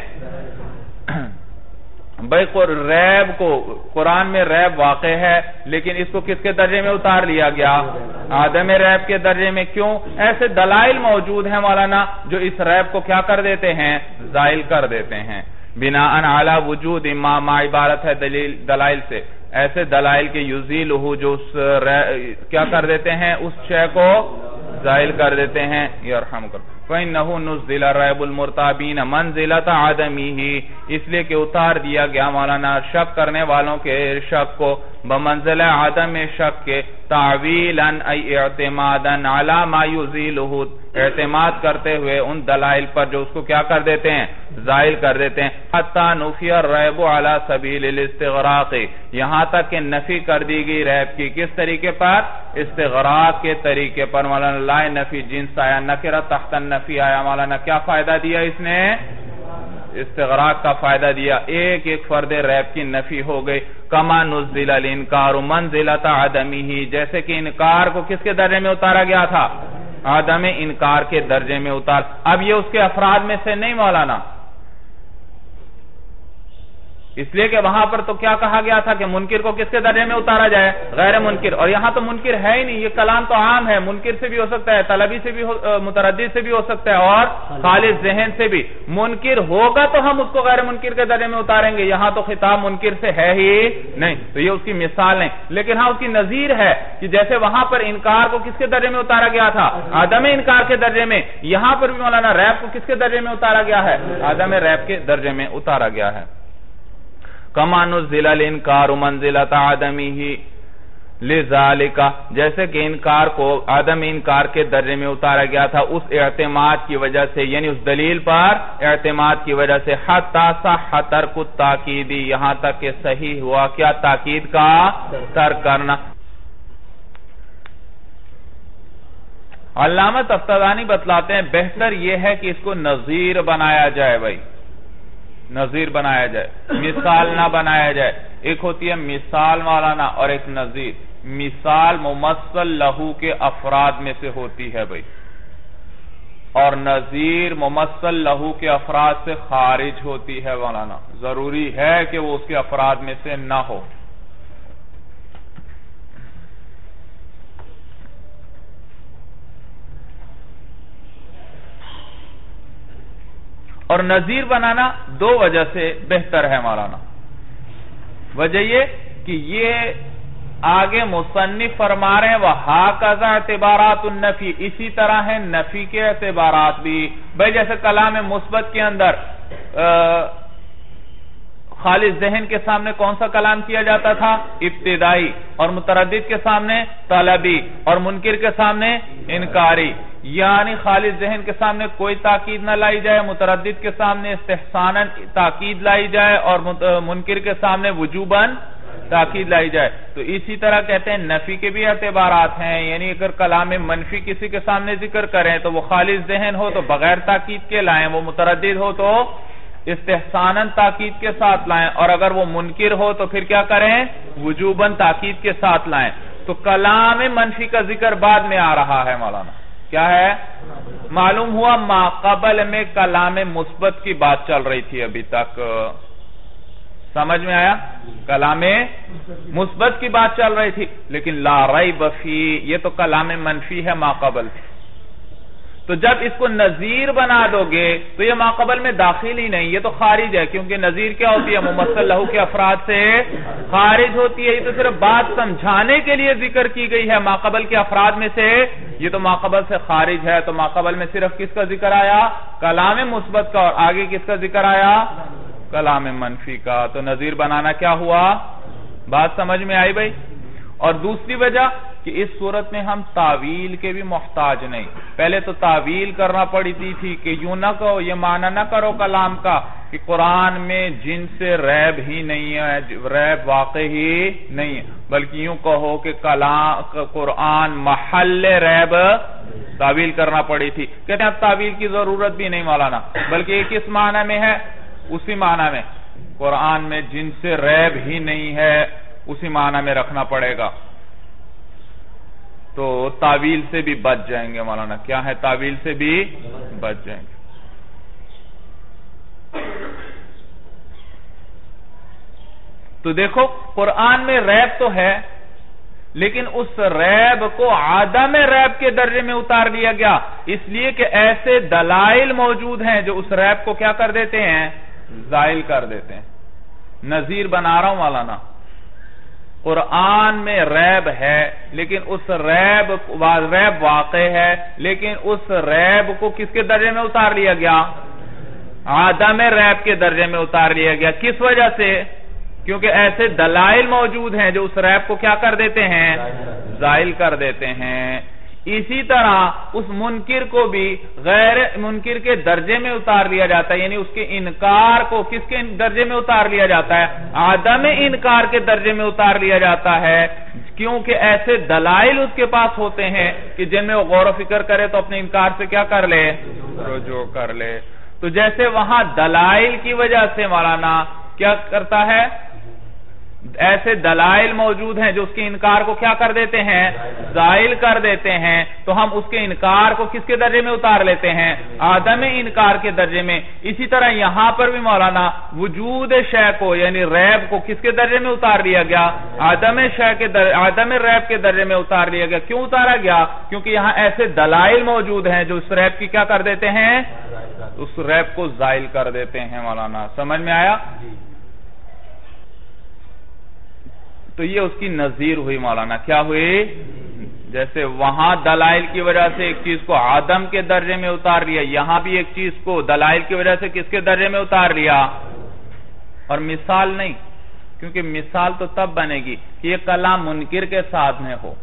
بھائی ریب کو، قرآن میں ریب واقع ہے لیکن اس کو کس کے درجے میں اتار لیا گیا؟ عدم ریب کے درجے میں۔ کیوں؟ ایسے دلائل موجود ہیں مولانا جو اس ریب کو کیا کر دیتے ہیں؟ زائل کر دیتے ہیں۔ بناء علی وجود ما عبارت ہے دلائل سے، ایسے دلائل کے یزیلہ جو اس کیا کر دیتے ہیں؟ اس شے کو زائل کر دیتے ہیں۔ یرحمکم۔ فَإِنَّهُ نُزِّلَ رَيْبُ الْمُرْتَابِينَ مَنْزِلَةَ عَدَمِهِ، اس لیے کہ اتار دیا گیا مولانا شک کرنے والوں کے شک کو بمنزل عدم شک کے، تعویلاً ای اعتماداً علی ما یزیلہ، اعتماد کرتے ہوئے ان دلائل پر جو اس کو کیا کر دیتے ہیں؟ زائل کر دیتے ہیں۔ حتی نفی الریب علی سبیل الاستغراق، یہاں تک کہ نفی کر دی گئی ریب کی کس طریقے پر؟ استغراق کے طریقے پر۔ مولانا لا نفی جنس آیا، نکرہ تحت النفی آیا، مولانا کیا فائدہ دیا اس نے؟ استغراق کا فائدہ دیا، ایک ایک فرد ریب کی نفی ہو گئی۔ کما نزل الانکار منزلۃ عدمہ، جیسے کہ انکار کو کس کے درجے میں اتارا گیا تھا؟ عدم انکار کے درجے میں اتار۔ اب یہ اس کے افراد میں سے نہیں مولانا، اس لیے کہ وہاں پر تو کیا کہا گیا تھا کہ منکر کو کس کے درجے میں اتارا جائے؟ غیر منکر، اور یہاں تو منکر ہے ہی نہیں، یہ کلام تو عام ہے، منکر سے بھی ہو سکتا ہے، طلبی سے بھی متردد سے بھی ہو سکتا ہے، اور خالص ذہن سے بھی۔ منکر ہوگا تو ہم اس کو غیر منکر کے درجے میں اتاریں گے، یہاں تو خطاب منکر سے ہے ہی نہیں، تو یہ اس کی مثال نہیں، لیکن ہاں اس کی نظیر ہے کہ جیسے وہاں پر انکار کو کس کے درجے میں اتارا گیا تھا؟ عدم انکار کے درجے میں، یہاں پر بھی مولانا ریب کو کس کے درجے میں اتارا گیا ہے؟ عدم ریب کے درجے میں اتارا گیا ہے۔ کما نزل الانکار منزلۃ عدمہ لذالک، جیسے کہ انکار کو عدم انکار کے درجے میں اتارا گیا تھا اس اعتماد کی وجہ سے، یعنی اس دلیل پر اعتماد کی وجہ سے، حتی صح ترک التاکید، یہاں تک کہ صحیح ہوا کیا؟ تاکید کا ترک کرنا۔ علامہ تفتزانی بتلاتے ہیں بہتر یہ ہے کہ اس کو نظیر بنایا جائے بھائی، نظیر بنایا جائے، مثال نہ بنایا جائے۔ ایک ہوتی ہے مثال مولانا اور ایک نظیر۔ مثال ممثل لہو کے افراد میں سے ہوتی ہے بھائی، اور نظیر ممثل لہو کے افراد سے خارج ہوتی ہے مولانا، ضروری ہے کہ وہ اس کے افراد میں سے نہ ہو۔ اور نظیر بنانا دو وجہ سے بہتر ہے مولانا۔ وجہ یہ کہ یہ آگے مصنف فرما رہے ہیں وَهَكَذَا اعتبارات النفی، اسی طرح ہیں نفی کے اعتبارات بھی بھائی، جیسے کلام مثبت کے اندر خالص ذہن کے سامنے کون سا کلام کیا جاتا تھا؟ ابتدائی، اور متردد کے سامنے طلبی، اور منکر کے سامنے انکاری، یعنی خالص ذہن کے سامنے کوئی تاکید نہ لائی جائے، متردد کے سامنے استحساناً تاکید لائی جائے، اور منکر کے سامنے وجوباً تاکید لائی جائے۔ تو اسی طرح کہتے ہیں نفی کے بھی اعتبارات ہیں، یعنی اگر کلام منفی کسی کے سامنے ذکر کریں تو وہ خالص ذہن ہو تو بغیر تاکید کے لائیں، وہ متردد ہو تو استحساناً تاکید کے ساتھ لائیں، اور اگر وہ منکر ہو تو پھر کیا کریں؟ وجوباً تاکید کے ساتھ لائیں۔ تو کلام منفی کا ذکر بعد میں آ رہا ہے مولانا، کیا ہے؟ معلوم ہوا ما قبل میں کلام مثبت کی بات چل رہی تھی ابھی تک، سمجھ میں آیا؟ کلام مثبت کی بات چل رہی تھی، لیکن لا ریب فی یہ تو کلام منفی ہے ما قبل، تو جب اس کو نظیر بنا دو گے تو یہ ما قبل میں داخل ہی نہیں، یہ تو خارج ہے، کیونکہ نظیر کیا ہوتی ہے؟ ممثل لہو کے افراد سے خارج ہوتی ہے، یہ تو صرف بات سمجھانے کے لیے ذکر کی گئی ہے، ما قبل کے افراد میں سے یہ تو ما قبل سے خارج ہے، تو ما قبل میں صرف کس کا ذکر آیا؟ کلام مثبت کا، اور آگے کس کا ذکر آیا؟ کلام منفی کا۔ تو نظیر بنانا کیا ہوا؟ بات سمجھ میں آئی بھائی؟ اور دوسری وجہ کہ اس صورت میں ہم تعویل کے بھی محتاج نہیں. پہلے تو تعویل کرنا پڑتی تھی کہ یوں نہ کہو، یہ معنی نہ کرو کلام کا کہ قرآن میں جن سے ریب ہی نہیں ہے، ریب واقع ہی نہیں ہے، بلکہ یوں کہو کہ قرآن محل ریب. تعویل کرنا پڑی تھی. کہتے ہیں اب تعویل کی ضرورت بھی نہیں مولانا، بلکہ یہ کس معنی میں ہے؟ اسی معنی میں قرآن میں جن سے ریب ہی نہیں ہے اسی معنی میں رکھنا پڑے گا. تو تعویل سے بھی بچ جائیں گے مولانا. کیا ہے؟ تعویل سے بھی بچ جائیں گے. تو دیکھو قرآن میں ریب تو ہے، لیکن اس ریب کو عدم ریب کے درجے میں اتار دیا گیا، اس لیے کہ ایسے دلائل موجود ہیں جو اس ریب کو کیا کر دیتے ہیں؟ زائل کر دیتے ہیں. نظیر بنا رہا ہوں مولانا. قرآن میں ریب ہے، لیکن اس ریب واقع ہے، لیکن اس ریب کو کس کے درجے میں اتار لیا گیا؟ عدم ریب کے درجے میں اتار لیا گیا. کس وجہ سے؟ کیونکہ ایسے دلائل موجود ہیں جو اس ریب کو کیا کر دیتے ہیں؟ زائل کر دیتے ہیں. اسی طرح اس منکر کو بھی غیر منکر کے درجے میں اتار لیا جاتا ہے، یعنی اس کے انکار کو کس کے درجے میں اتار لیا جاتا ہے؟ عدم انکار کے درجے میں اتار لیا جاتا ہے، کیونکہ ایسے دلائل اس کے پاس ہوتے ہیں کہ جن میں وہ غور و فکر کرے تو اپنے انکار سے کیا کر لے؟ رجوع کر لے. تو جیسے وہاں دلائل کی وجہ سے مولانا کیا کرتا ہے؟ ایسے دلائل موجود ہیں جو اس کے انکار کو کیا کر دیتے ہیں؟ زائل کر دیتے ہیں. تو ہم اس کے انکار کو کس کے درجے میں اتار لیتے ہیں؟ عدم انکار کے درجے میں. اسی طرح یہاں پر بھی مولانا وجود شے کو یعنی ریب کو کس کے درجے میں اتار لیا گیا؟ عدم ریب کے درجے میں اتار لیا گیا. کیوں اتارا گیا؟ کیونکہ یہاں ایسے دلائل موجود ہیں جو اس ریب کی کیا کر دیتے ہیں؟ اس ریب کو زائل کر دیتے ہیں مولانا. سمجھ میں آیا؟ تو یہ اس کی نظیر ہوئی مولانا. کیا ہوئی؟ جیسے وہاں دلائل کی وجہ سے ایک چیز کو عدم کے درجے میں اتار لیا، یہاں بھی ایک چیز کو دلائل کی وجہ سے کس کے درجے میں اتار لیا؟ اور مثال نہیں، کیونکہ مثال تو تب بنے گی کہ یہ کلام منکر کے ساتھ میں ہو.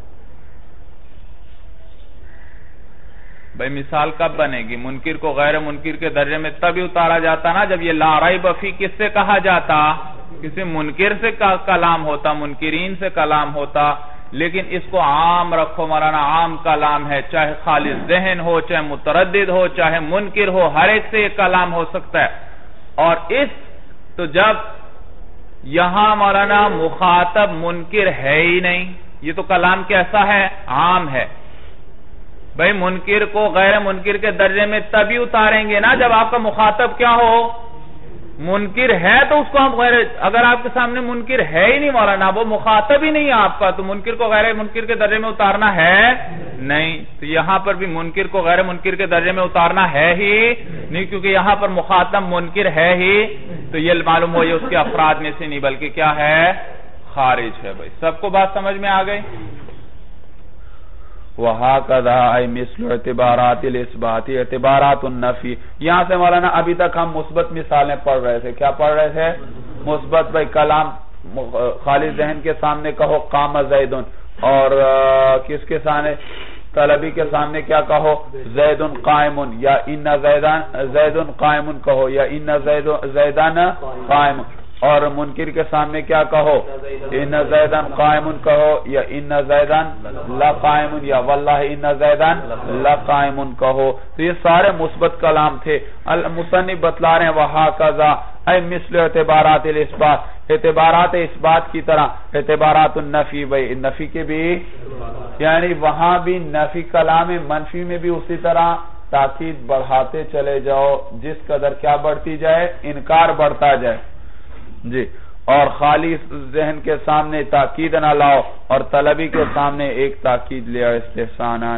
بھئی مثال کب بنے گی؟ منکر کو غیر منکر کے درجے میں تب ہی اتارا جاتا نا جب یہ لا ریب فی کس سے کہا جاتا؟ کسی منکر سے کلام ہوتا، منکرین سے کلام ہوتا. لیکن اس کو عام رکھو مولانا، عام کلام ہے، چاہے خالص ذہن ہو، چاہے متردد ہو، چاہے منکر ہو، ہر ایک سے یہ کلام ہو سکتا ہے. اور تو جب یہاں مولانا مخاطب منکر ہے ہی نہیں، یہ تو کلام کیسا ہے؟ عام ہے. بھئی منکر کو غیر منکر کے درجے میں تبھی اتاریں گے نا جب آپ کا مخاطب کیا ہو؟ منکر ہے. تو اس کو ہم اگر آپ کے سامنے منکر ہے ہی نہیں مولانا، وہ مخاطب ہی نہیں ہے آپ کا، تو منکر کو غیر منکر کے درجے میں اتارنا ہے نہیں. تو یہاں پر بھی منکر کو غیر منکر کے درجے میں اتارنا ہے ہی نہیں، کیونکہ یہاں پر مخاطب منکر ہے ہی. تو یہ معلوم ہو یہ اس کے افراد میں سے نہیں بلکہ کیا ہے؟ خارج ہے. بھائی سب کو بات سمجھ میں آ گئی؟ وَهَكَذَا أَيْ مِثْلُ اعتبارات الاثبات اعتبارات النفی. یہاں سے مولانا ابھی تک ہم مثبت مثالیں پڑھ رہے تھے. کیا پڑھ رہے تھے؟ مثبت. بھائی کلام خالی ذہن کے سامنے کہو قام زید، اور کس کے سامنے؟ طلبی کے سامنے کیا کہو؟ زید قائم، یا ان زید قائم کہو، یا ان زیدان قائم. اور منکر کے سامنے کیا کہو؟ ان زیدان قائم کہو، یا ان زیدان لا قائم، یا واللہ ان زیدان لا قائم کہو. تو یہ سارے مثبت کلام تھے. المصنف بتلا رہے ہیں وَهَكَذَا اے مثل اعتبارات الاثبات، اعتبارات اثبات کی طرح اعتبارات النفی. بھئی نفی کے بھی یعنی وہاں بھی نفی کلام منفی میں بھی اسی طرح تاکید بڑھاتے چلے جاؤ جس قدر کیا بڑھتی جائے؟ انکار بڑھتا جائے. جی. اور خالی ذہن کے سامنے تاکید نہ لاؤ، اور طلبی کے سامنے ایک تاکید لیا استحسانان.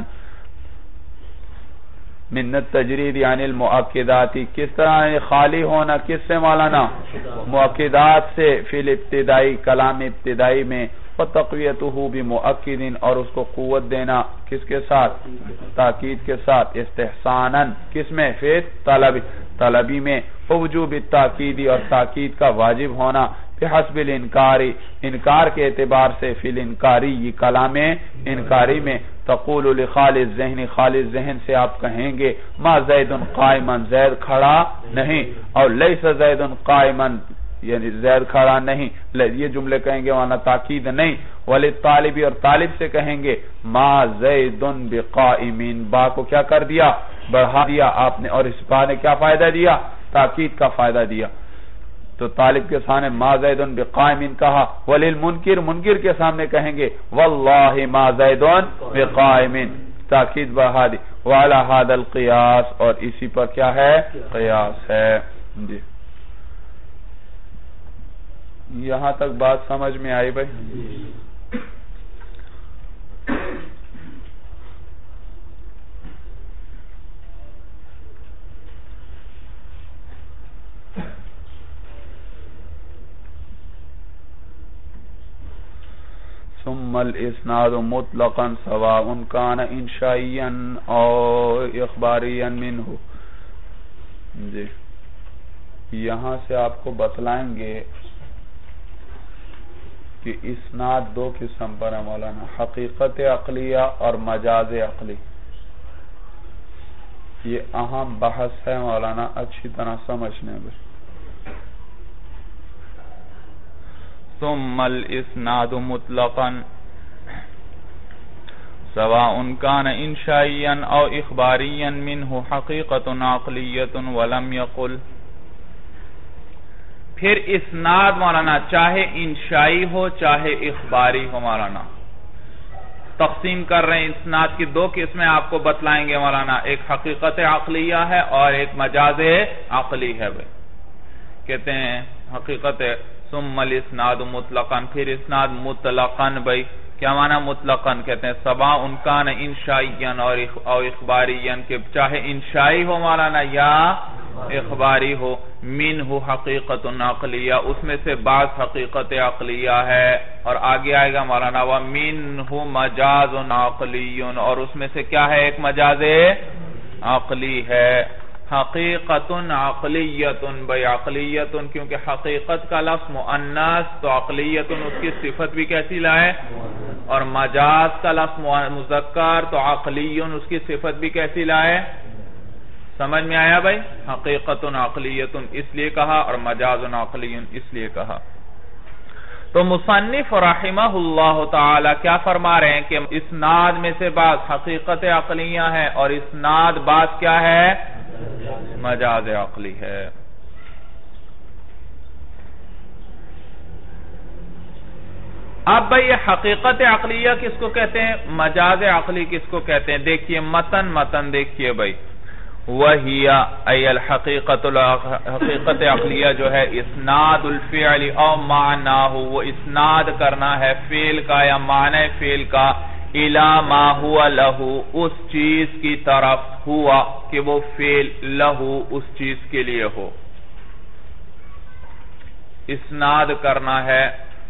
من التجرید یعنی المؤکداتی. کس طرح خالی ہونا؟ کس سے مولانا؟ مؤکدات سے. فی الابتدائی کلام ابتدائی میں. وَتَقْوِيَتُهُ بِمُؤَكِّدٍ، اور اس کو قوت دینا کس کے ساتھ؟ تاکید کے ساتھ. استحساناً کس میں؟ فی طلبی میں. وجوب التاکیدی، اور تاکید کا واجب ہونا. بحسب الانکاری، انکار کے اعتبار سے، فی الانکاری یہ کلام انکاری میں، تقول لخالص ذہن، خالص ذہن سے آپ کہیں گے ما زید قائما، زید کھڑا نہیں، اور لیس زید قائما یعنی زید کھڑا نہیں، یہ جملے کہیں گے وہاں تاکید نہیں، وللطالب اور طالب سے کہیں گے ما زید بقائمین، با کو کیا کر دیا؟ بڑھا دیا آپ نے، اور اس با نے کیا فائدہ دیا؟ تاکید کا فائدہ دیا، تو طالب کے سامنے ما زید بقائمین کہا، وللمنکر، منکر کے سامنے کہیں گے واللہ ما زید بقائمین، تاکید بڑھا دی، وعلی ھذا القیاس، اور اسی پر کیا ہے؟ قیاس ہے۔ جی یہاں تک بات سمجھ میں آئی بھائی؟ ثم الاسناد مطلقا سواء كان انشائيا او اخباريا منه۔ جی یہاں سے آپ کو بتلائیں گے کہ اسناد دو قسم پر ہے مولانا، حقیقت عقلیہ اور مجاز عقلی، یہ اہم بحث ہے مولانا، اچھی طرح سمجھنے میں۔ ثم الاسناد مطلقا سواء كان انشائيا او اخباريا منه حقیقت عقلیت ولم يقل، پھر اسناد مولانا چاہے انشائی ہو چاہے اخباری ہو، مولانا تقسیم کر رہے ہیں، اسناد کی دو قسمیں آپ کو بتلائیں گے مولانا، ایک حقیقت عقلیہ ہے اور ایک مجاز عقلی ہے بھائی۔ کہتے ہیں حقیقت ثم الاسناد مطلقاً، پھر اسناد مطلقاً بھائی، کیا معنی مطلقاً؟ کہتے ہیں سواء کان انشائیاً اور اخباریاً، کہ چاہے انشائی ہو مولانا یا اخباری ہو، منہ حقیقت عقلیہ، اس میں سے بعض حقیقت عقلیہ ہے، اور آگے آئے گا مولانا ومنہ مجاز عقلی، اور اس میں سے کیا ہے؟ ایک مجاز عقلی ہے۔ حقیقت عقلیت بھئی، عقلیت کیونکہ حقیقت کا لفظ مؤنث تو عقلیت اس کی صفت بھی کیسی لائے، اور مجاز کا لفظ مذکر تو عقلی اس کی صفت بھی کیسی لائے۔ سمجھ میں آیا بھائی؟ حقیقت عقلیت اس لیے کہا اور مجاز عقلی اس لیے کہا۔ تو مصنف رحمہ اللہ تعالی کیا فرما رہے ہیں کہ اسناد میں سے بعض حقیقت عقلیہ ہے اور اسناد بعض کیا ہے؟ مجاز عقلی ہے۔ اب بھئی یہ حقیقت عقلیہ کس کو کہتے ہیں، مجاز عقلی کس کو کہتے ہیں؟ دیکھیے متن دیکھیے بھئی، وہی ای الحقیقت عقلیہ جو ہے اسناد الفعل او معناہ، وہ اسناد کرنا ہے فعل کا یا معنی فعل کا، الی ما ہوا لہو، اس چیز کی طرف، ہوا کہ وہ فعل، لہو اس چیز کے لیے ہو، اسناد کرنا ہے۔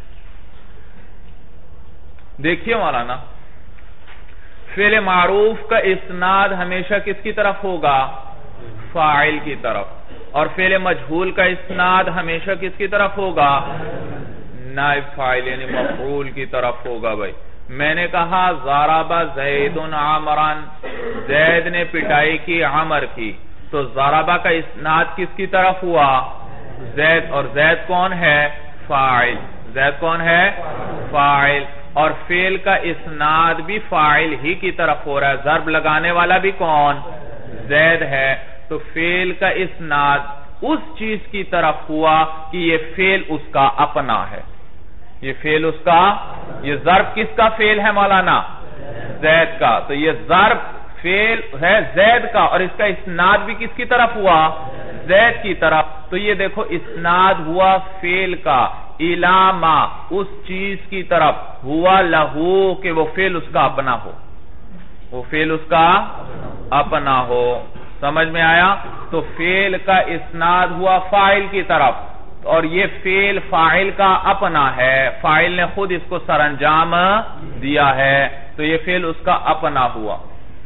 دیکھیے مولانا، فعل معروف کا اسناد ہمیشہ کس کی طرف ہوگا؟ فاعل کی طرف، اور فعل مجہول کا اسناد ہمیشہ کس کی طرف ہوگا؟ نائب فاعل یعنی مفعول کی طرف ہوگا بھائی۔ میں نے کہا ضرب زید عمرا، زید نے پٹائی کی عمر کی، تو ضربہ کا اسناد کس کی طرف ہوا؟ زید، اور زید کون ہے؟ فاعل، زید کون ہے؟ فاعل، اور فعل کا اسناد بھی فاعل ہی کی طرف ہو رہا ہے، ضرب لگانے والا بھی کون؟ زید ہے، تو فعل کا اسناد اس چیز کی طرف ہوا کہ یہ فعل اس کا اپنا ہے، یہ فعل اس کا، یہ ضرب کس کا فعل ہے مولانا؟ زید کا، تو یہ ضرب فعل ہے زید کا، اور اس کا اسناد بھی کس کی طرف ہوا؟ زید کی طرف، تو یہ دیکھو اسناد ہوا فعل کا الاما، اس چیز کی طرف، ہوا لہو کہ وہ فعل اس کا اپنا ہو، وہ فعل اس کا اپنا ہو۔ سمجھ میں آیا؟ تو فعل کا اسناد ہوا فاعل کی طرف، اور یہ فعل فاعل کا اپنا ہے، فاعل نے خود اس کو سر انجام دیا ہے، تو یہ فعل اس کا اپنا ہوا۔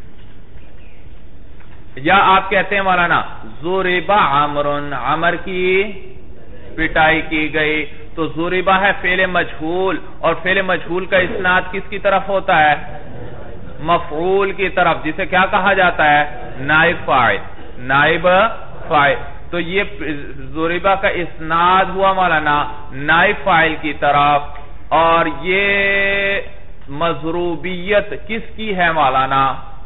یا آپ کہتے ہیں مولانا ضرب عمر، عمر کی پٹائی کی گئی، تو ضربہ ہے فعل مجہول، اور فعل مجہول کا اسناد کس کی طرف ہوتا ہے؟ مفعول کی طرف، جسے کیا کہا جاتا ہے؟ نائب فاعل، نائب فاعل۔ تو یہ ضربہ کا اسناد ہوا مولانا نائب فاعل کی طرف، اور یہ مضروبیت کس کی ہے مولانا؟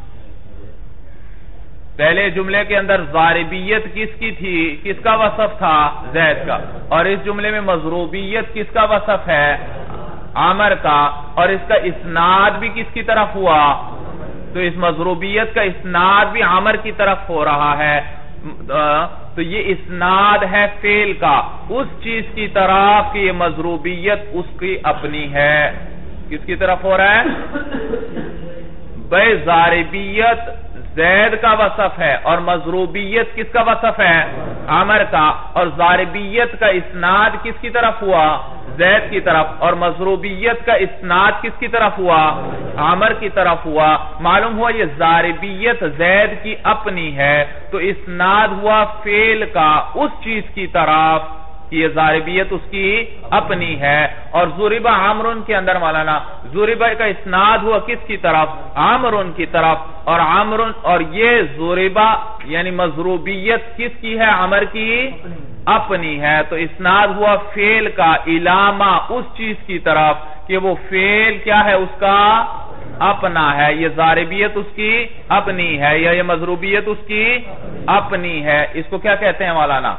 پہلے جملے کے اندر ضاربیت کس کی تھی؟ کس کا وصف تھا؟ زید کا۔ اور اس جملے میں مضروبیت کس کا وصف ہے؟ عامر کا۔ اور اس کا اسناد بھی کس کی طرف ہوا؟ تو اس مضروبیت کا اسناد بھی عامر کی طرف ہو رہا ہے، تو یہ اسناد ہے فعل کا اس چیز کی طرف کہ یہ مضروبیت اس کی اپنی ہے۔ کس کی طرف ہو رہا ہے؟ بھئی ضاربیت زید کا وصف ہے، اور مضروبیت کس کا وصف ہے؟ عامر کا۔ اور ضاربیت کا اسناد کس کی طرف ہوا؟ زید کی طرف۔ اور مضروبیت کا اسناد کس کی طرف ہوا؟ عامر کی طرف ہوا۔ معلوم ہوا یہ ضاربیت زید کی اپنی ہے، تو اسناد ہوا فعل کا اس چیز کی طرف کہ یہ ضاربیت اس کی اپنی ہے۔ اور ضربہ عامرن کے اندر مولانا ضربہ کا اسناد ہوا کس کی طرف؟ عامرن کی طرف۔ اور عامرن، اور یہ ضربہ یعنی مضروبیت کس کی ہے؟ عامر کی اپنی ہے، تو اسناد ہوا فعل کا علامہ اس چیز کی طرف کہ وہ فعل کیا ہے؟ اس کا اپنا ہے۔ یہ ضاربیت اس کی اپنی ہے، یا یہ مضروبیت اس کی اپنی ہے۔ اس کو کیا کہتے ہیں مولانا؟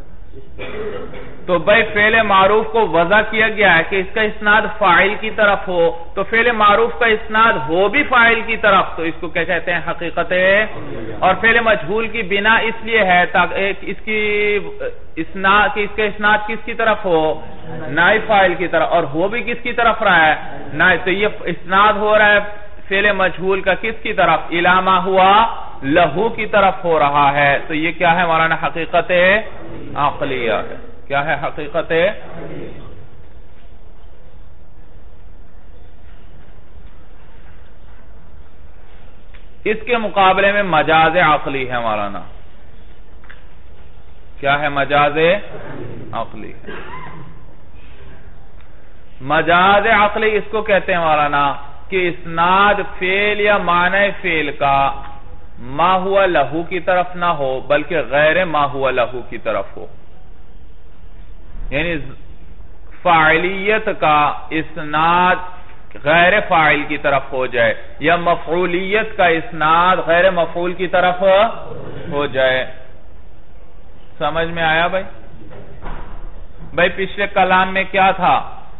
تو بھئی فعل معروف کو وضع کیا گیا ہے کہ اس کا اسناد فاعل کی طرف ہو، تو فعل معروف کا اسناد ہو بھی فاعل کی طرف، تو اس کو کیا کہتے ہیں؟ حقیقت۔ اور فعل مجہول کی بنا اس لیے ہے تاکہ اس کا اسناد کس کی طرف ہو؟ نائب فاعل کی طرف، اور ہو بھی کس کی طرف رہا ہے؟ نائب۔ تو یہ اسناد ہو رہا ہے فعل مجہول کا کس کی طرف؟ علامہ ہوا لہو کی طرف ہو رہا ہے۔ تو یہ کیا ہے مولانا؟ حقیقت عقلیہ ہے۔ کیا ہے حقیقت؟ اس کے مقابلے میں مجاز عقلی ہے مولانا۔ کیا ہے؟ مجاز عقلی ہے۔ مجاز عقلی اس کو کہتے ہیں مولانا کہ اسناد فعل یا معنی فعل کا ما ہوا لہو کی طرف نہ ہو بلکہ غیر ما ہوا لہو کی طرف ہو، یعنی فاعلیت کا اسناد غیر فاعل کی طرف ہو جائے، یا مفعولیت کا اسناد غیر مفعول کی طرف ہو جائے۔ سمجھ میں آیا بھائی؟ بھائی پچھلے کلام میں کیا تھا؟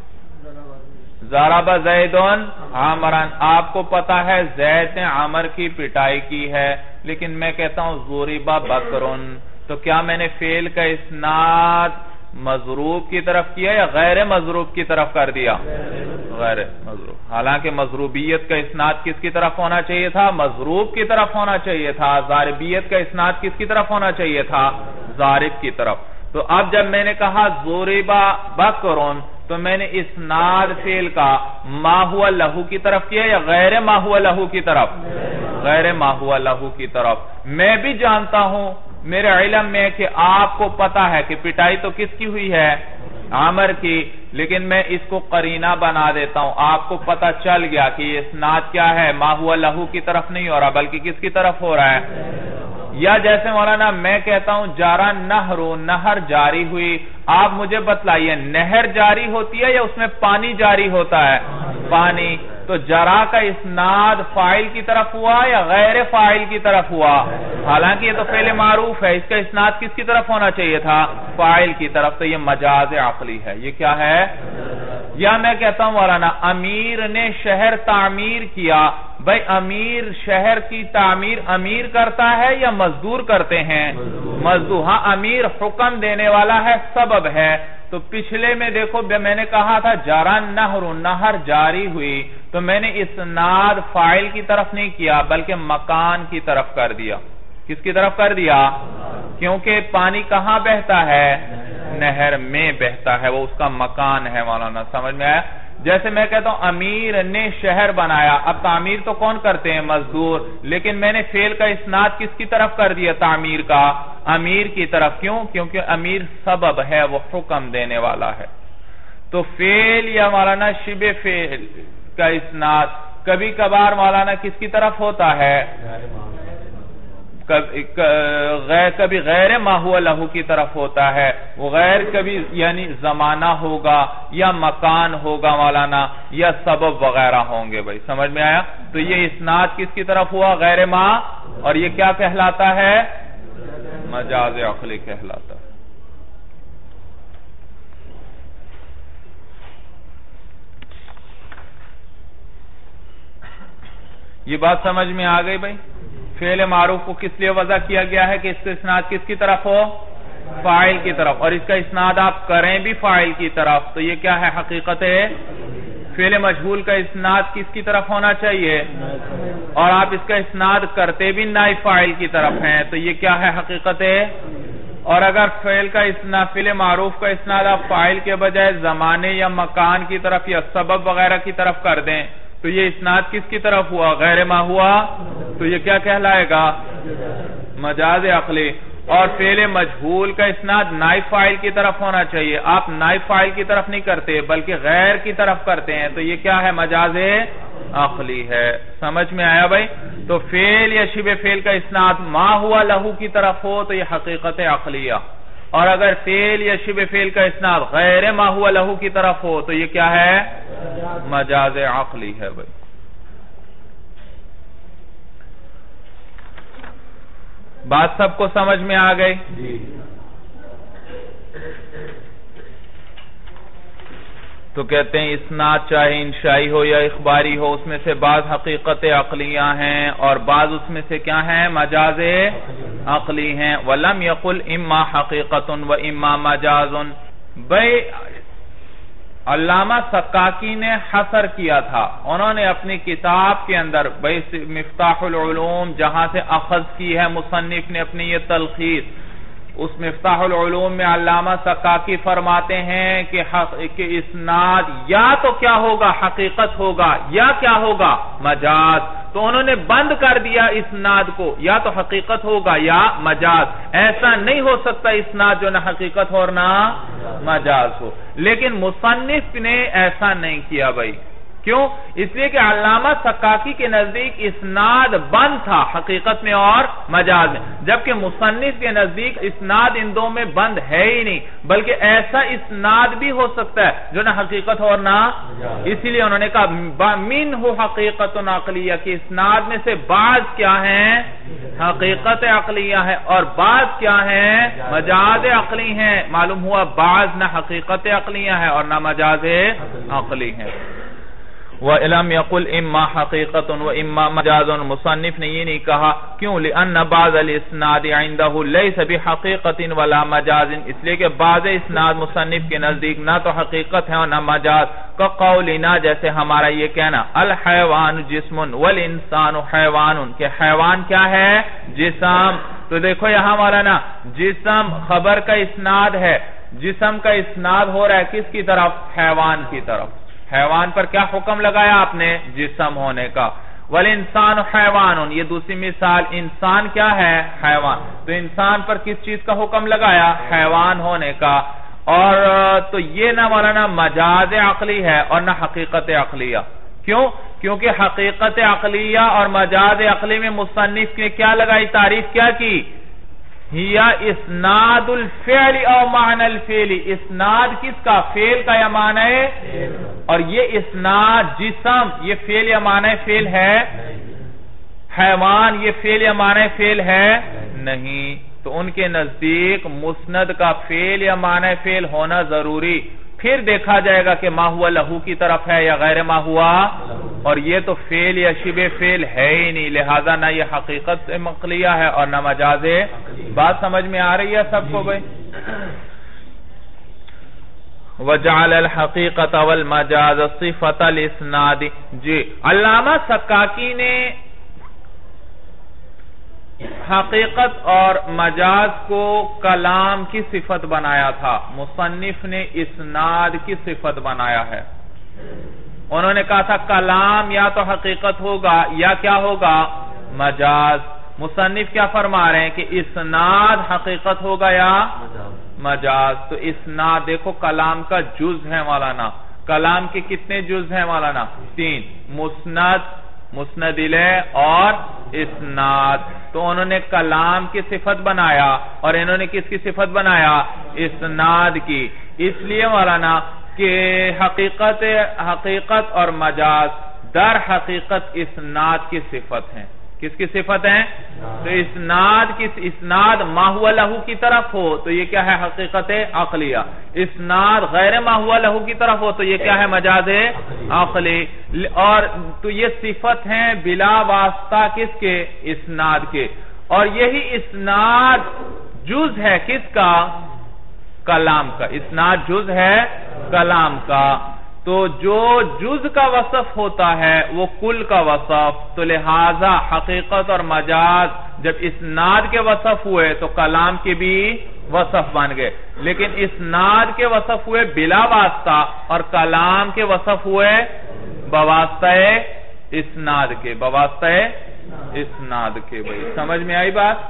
ضرب زید عامرا۔ آپ کو پتا ہے زید نے عامر کی پٹائی کی ہے، لیکن میں کہتا ہوں ضرب بکر، تو کیا میں نے فعل کا اسناد مضروب کی طرف کیا یا غیر مضروب کی طرف کر دیا؟ غیر مضروب۔ حالانکہ مضروبیت کا اسناد کس کی طرف ہونا چاہیے تھا؟ مضروب کی طرف ہونا چاہیے تھا۔ ضاربیت کا اسناد کس کی طرف ہونا چاہیے تھا؟ ضارب کی طرف۔ تو اب جب میں نے کہا ضرب بکر، تو میں نے اسناد فعل کا ما ہوا لہو کی طرف کیا یا غیر ما ہوا لہو کی طرف؟ غیر ما ہوا لہو کی طرف۔ میں بھی جانتا ہوں، میرے علم میں، کہ آپ کو پتا ہے کہ پٹائی تو کس کی ہوئی ہے؟ عامر کی، لیکن میں اس کو قرینہ بنا دیتا ہوں، آپ کو پتا چل گیا کہ یہ اسناد کیا ہے؟ ما ہوا لہو کی طرف نہیں ہو رہا بلکہ کس کی طرف ہو رہا ہے؟ یا جیسے مولانا میں کہتا ہوں جارا نہر، نہر جاری ہوئی، آپ مجھے بتلائیے نہر جاری ہوتی ہے یا اس میں پانی جاری ہوتا ہے؟ پانی۔ تو جرا کا اسناد فاعل کی طرف ہوا یا غیر فاعل کی طرف ہوا؟ حالانکہ یہ تو فعل معروف ہے، اس کا اسناد کس کی طرف ہونا چاہیے تھا؟ فاعل کی طرف۔ تو یہ مجاز عقلی ہے۔ یہ کیا ہے؟ یا میں کہتا ہوں مولانا امیر نے شہر تعمیر کیا، بھئی امیر شہر کی تعمیر امیر کرتا ہے یا مزدور کرتے ہیں؟ مزدور۔ ہاں امیر حکم دینے والا ہے، سبب ہے۔ تو پچھلے میں دیکھو میں نے کہا تھا جارا نہر، نہر جاری ہوئی، تو میں نے اسناد فاعل کی طرف نہیں کیا بلکہ مکان کی طرف کر دیا۔ کس کی طرف کر دیا؟ کیونکہ پانی کہاں بہتا ہے؟ نہر میں بہتا ہے، وہ اس کا مکان ہے مولانا۔ سمجھ میں آیا؟ جیسے میں کہتا ہوں امیر نے شہر بنایا، اب تعمیر تو کون کرتے ہیں؟ مزدور، لیکن میں نے فعل کا اسناد کس کی طرف کر دیا؟ تعمیر کا امیر کی طرف۔ کیوں؟ کیونکہ امیر سبب ہے، وہ حکم دینے والا ہے۔ تو فعل یا مولانا شبہ فعل کا اسناد کبھی کبھار مولانا کس کی طرف ہوتا ہے؟ کبھی غیر ما ہوا لہو کی طرف ہوتا ہے. وہ غیر کبھی یعنی زمانہ ہوگا یا مکان ہوگا مولانا یا سبب وغیرہ ہوں گے. بھائی سمجھ میں آیا؟ تو یہ اسناد کس کی طرف ہوا؟ غیر ما. اور یہ کیا کہلاتا ہے؟ مجاز عقلی کہلاتا ہے. یہ بات سمجھ میں آ گئی بھائی؟ فعل معروف کو کس لیے وضع کیا گیا ہے کہ اس کا اسناد کس کی طرف ہو؟ فاعل کی طرف. اور اس کا اسناد آپ کریں بھی فاعل کی طرف تو یہ کیا ہے؟ حقیقت ہے. فعل مجہول کا اسناد کس کی طرف ہونا چاہیے؟ اور آپ اس کا اسناد کرتے بھی نائب فاعل کی طرف ہیں تو یہ کیا ہے؟ حقیقت ہے. اور اگر فعل معروف کا اسناد آپ فاعل کے بجائے زمانے یا مکان کی طرف یا سبب وغیرہ کی طرف کر دیں تو یہ اسناد کس کی طرف ہوا؟ غیر ما ہوا. تو یہ کیا کہلائے گا؟ مجاز عقلی. اور فعل مجہول کا اسناد نائب فاعل کی طرف ہونا چاہیے. آپ نائب فاعل کی طرف نہیں کرتے بلکہ غیر کی طرف کرتے ہیں تو یہ کیا ہے؟ مجاز عقلی ہے. سمجھ میں آیا بھائی؟ تو فعل یا شبہ فعل کا اسناد ما ہوا لہو کی طرف ہو تو یہ حقیقت عقلیہ. اور اگر فعل یا شبہ فعل کا اسناد غیر ما ہوا لہو کی طرف ہو تو یہ کیا ہے؟ مجاز عقلی ہے بھائی. بات سب کو سمجھ میں آ گئی؟ تو کہتے ہیں اسناد چاہے انشائی ہو یا اخباری ہو اس میں سے بعض حقیقت عقلیہ ہیں اور بعض اس میں سے کیا ہیں؟ مجاز عقلی ہیں. وَلَمْ يَقُلْ اِمَّا حَقِيقَةٌ وَإِمَّا مَجَازٌ. بھئی علامہ سقاکی نے حصر کیا تھا. انہوں نے اپنی کتاب کے اندر بھئی مفتاح العلوم جہاں سے اخذ کی ہے مصنف نے اپنی یہ تلخیص، اس مفتاح العلوم میں علامہ سقاکی فرماتے ہیں کہ اسناد یا تو کیا ہوگا؟ حقیقت ہوگا یا کیا ہوگا؟ مجاز. تو انہوں نے بند کر دیا اسناد کو، یا تو حقیقت ہوگا یا مجاز. ایسا نہیں ہو سکتا اسناد جو نہ حقیقت ہو اور نہ مجاز ہو. لیکن مصنف نے ایسا نہیں کیا بھائی. کیوں؟ اس لیے کہ علامہ سقاکی کے نزدیک اسناد بند تھا حقیقت میں اور مجاز میں، جبکہ مصنف کے نزدیک اسناد ان دو میں بند ہے ہی نہیں بلکہ ایسا اسناد بھی ہو سکتا ہے جو نہ حقیقت ہو اور نہ. اسی لیے انہوں نے کہا منہ حقیقت عقلیہ کہ اسناد میں سے بعض کیا ہیں؟ حقیقت عقلیہ ہے اور بعض کیا ہیں؟ مجاز عقلی ہیں. معلوم ہوا بعض نہ حقیقت عقلیہ ہے اور نہ مجاز عقلی ہے. وَإِلَمْ يَقُلْ إِمَّا حَقِيقَةٌ وَإِمَّا مَجَازٌ. مصنف نے یہ نہیں کہا کیوں؟ لِأَنَّ بَعْضَ الْإِسْنَادِ عِنْدَهُ لَيْسَ بِحَقِيقَةٍ وَلَا مَجَازٍ. اس لئے کہ بعض اسناد مصنف کے نزدیک نہ تو حقیقت ہے اور نہ مجاز. كَقَوْلِنَا جیسے ہمارا یہ کہنا الْحَيْوَانُ جِسْمٌ وَالْإِنسَانُ حَيْوَانٌ کہ حیوان کیا ہے؟ جسم. تو دیکھو یہاں مولانا جسم خبر کا اسناد ہے. جسم کا اسناد ہو رہا ہے کس کی طرف؟ حیوان کی طرف. حیوان پر کیا حکم لگایا آپ نے؟ جسم ہونے کا. والانسان حیوان، یہ دوسری مثال. انسان کیا ہے؟ حیوان. تو انسان پر کس چیز کا حکم لگایا؟ حیوان ہونے کا. اور تو یہ نہ مولانا مجاز عقلی ہے اور نہ حقیقت عقلیہ. کیوں؟ کیونکہ حقیقت عقلیہ اور مجاز عقلی میں مصنف نے کیا لگائی؟ تعریف کیا کی؟ ہیا اسناد الفعل او معنی الفعل. اسناد کس کا؟ فعل کا یا معنی؟ اور یہ اسناد جسم یہ فعل یا معنی فعل ہے؟ حیوان یہ فعل یا معنی فعل ہے؟ نہیں. تو ان کے نزدیک مسند کا فعل یا معنی فعل ہونا ضروری. پھر دیکھا جائے گا کہ ما ہوا لہو کی طرف ہے یا غیر ما ہوا. اور یہ تو فعل یا شبہ فعل ہے ہی نہیں، لہذا نہ یہ حقیقت عقلیہ ہے اور نہ مجاز. بات سمجھ میں آ رہی ہے سب کو بھائی؟ وَجَعَلَ الْحَقِيقَةَ وَالْمَجَازَ صِفَةَ الْإِسْنَادِ. جی علامہ سقاکی نے حقیقت اور مجاز کو کلام کی صفت بنایا تھا، مصنف نے اسناد کی صفت بنایا ہے. انہوں نے کہا تھا کلام یا تو حقیقت ہوگا یا کیا ہوگا؟ مجاز. مصنف کیا فرما رہے ہیں کہ اسناد حقیقت ہوگا یا مجاز. تو اسناد دیکھو کلام کا جز ہے مولانا. کلام کے کتنے جز ہیں مولانا؟ 3. مسند، مسند الیہ اور اسناد. تو انہوں نے کلام کی صفت بنایا اور انہوں نے کس کی صفت بنایا؟ اسناد کی. اس لیے مولانا کہ حقیقت اور مجاز در حقیقت اسناد کی صفت ہیں. کس کی صفت ہیں؟ تو اسناد ما ہوا لہو کی طرف ہو تو یہ کیا ہے؟ حقیقت عقلیہ. اسناد غیر ما ہوا لہو کی طرف ہو تو یہ کیا ہے؟ مجاز عقلی. اور تو یہ صفت ہیں بلا واسطہ کس کے؟ اسناد کے. اور یہی اسناد جز ہے کس کا؟ کلام کا. اسناد جز ہے کلام کا. تو جو جز کا وصف ہوتا ہے وہ کل کا وصف. تو لہذا حقیقت اور مجاز جب اسناد کے وصف ہوئے تو کلام کے بھی وصف بن گئے. لیکن اسناد کے وصف ہوئے بلا واسطہ اور کلام کے وصف ہوئے بواسطہ اسناد کے. بواسطہ اسناد کے. بھئی سمجھ میں آئی بات؟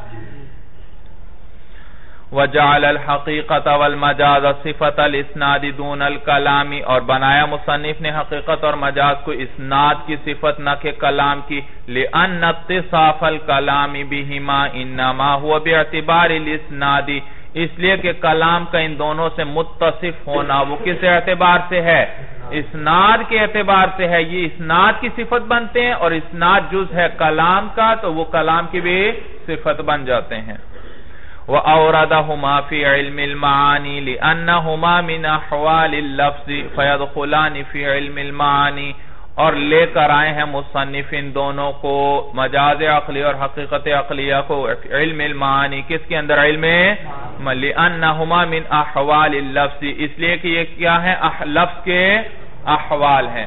وَجَعَلَ الْحَقِيقَةَ وَالْمَجَازَ صِفَةَ الْإِسْنَادِ دُونَ الْكَلَامِ. اور بنایا مصنف نے حقیقت اور مجاز کو اسناد کی صفت نہ کہ کلام کی. لِأَنَّ اتصاف الْكَلَامِ بِهِمَا إِنَّمَا هُوَ بِاعْتِبَارِ الْإِسْنَادِ. اس لیے کہ کلام کا ان دونوں سے متصف ہونا وہ کس اعتبار سے ہے؟ اسناد کے اعتبار سے ہے. یہ اسناد کی صفت بنتے ہیں اور اسناد جز ہے کلام کا تو وہ کلام کی بھی صفت بن جاتے ہیں. وَأَوْرَدَهُمَا فِي عِلْمِ الْمَعَانِي لِأَنَّهُمَا مِنْ أَحْوَالِ اللَّفْظِ فَيَدْخُلَانِ فِي عِلْمِ الْمَعَانِي. اور لے کر آئے ہیں مصنف ان دونوں کو مجاز عقلی اور حقیقت عقلیہ کو علم المعانی. کس کے اندر؟ علم لِأَنَّهُمَا مِنْ أَحْوَالِ اللَّفْظِ. اس لیے کہ یہ کیا ہے؟ لفظ کے احوال ہیں.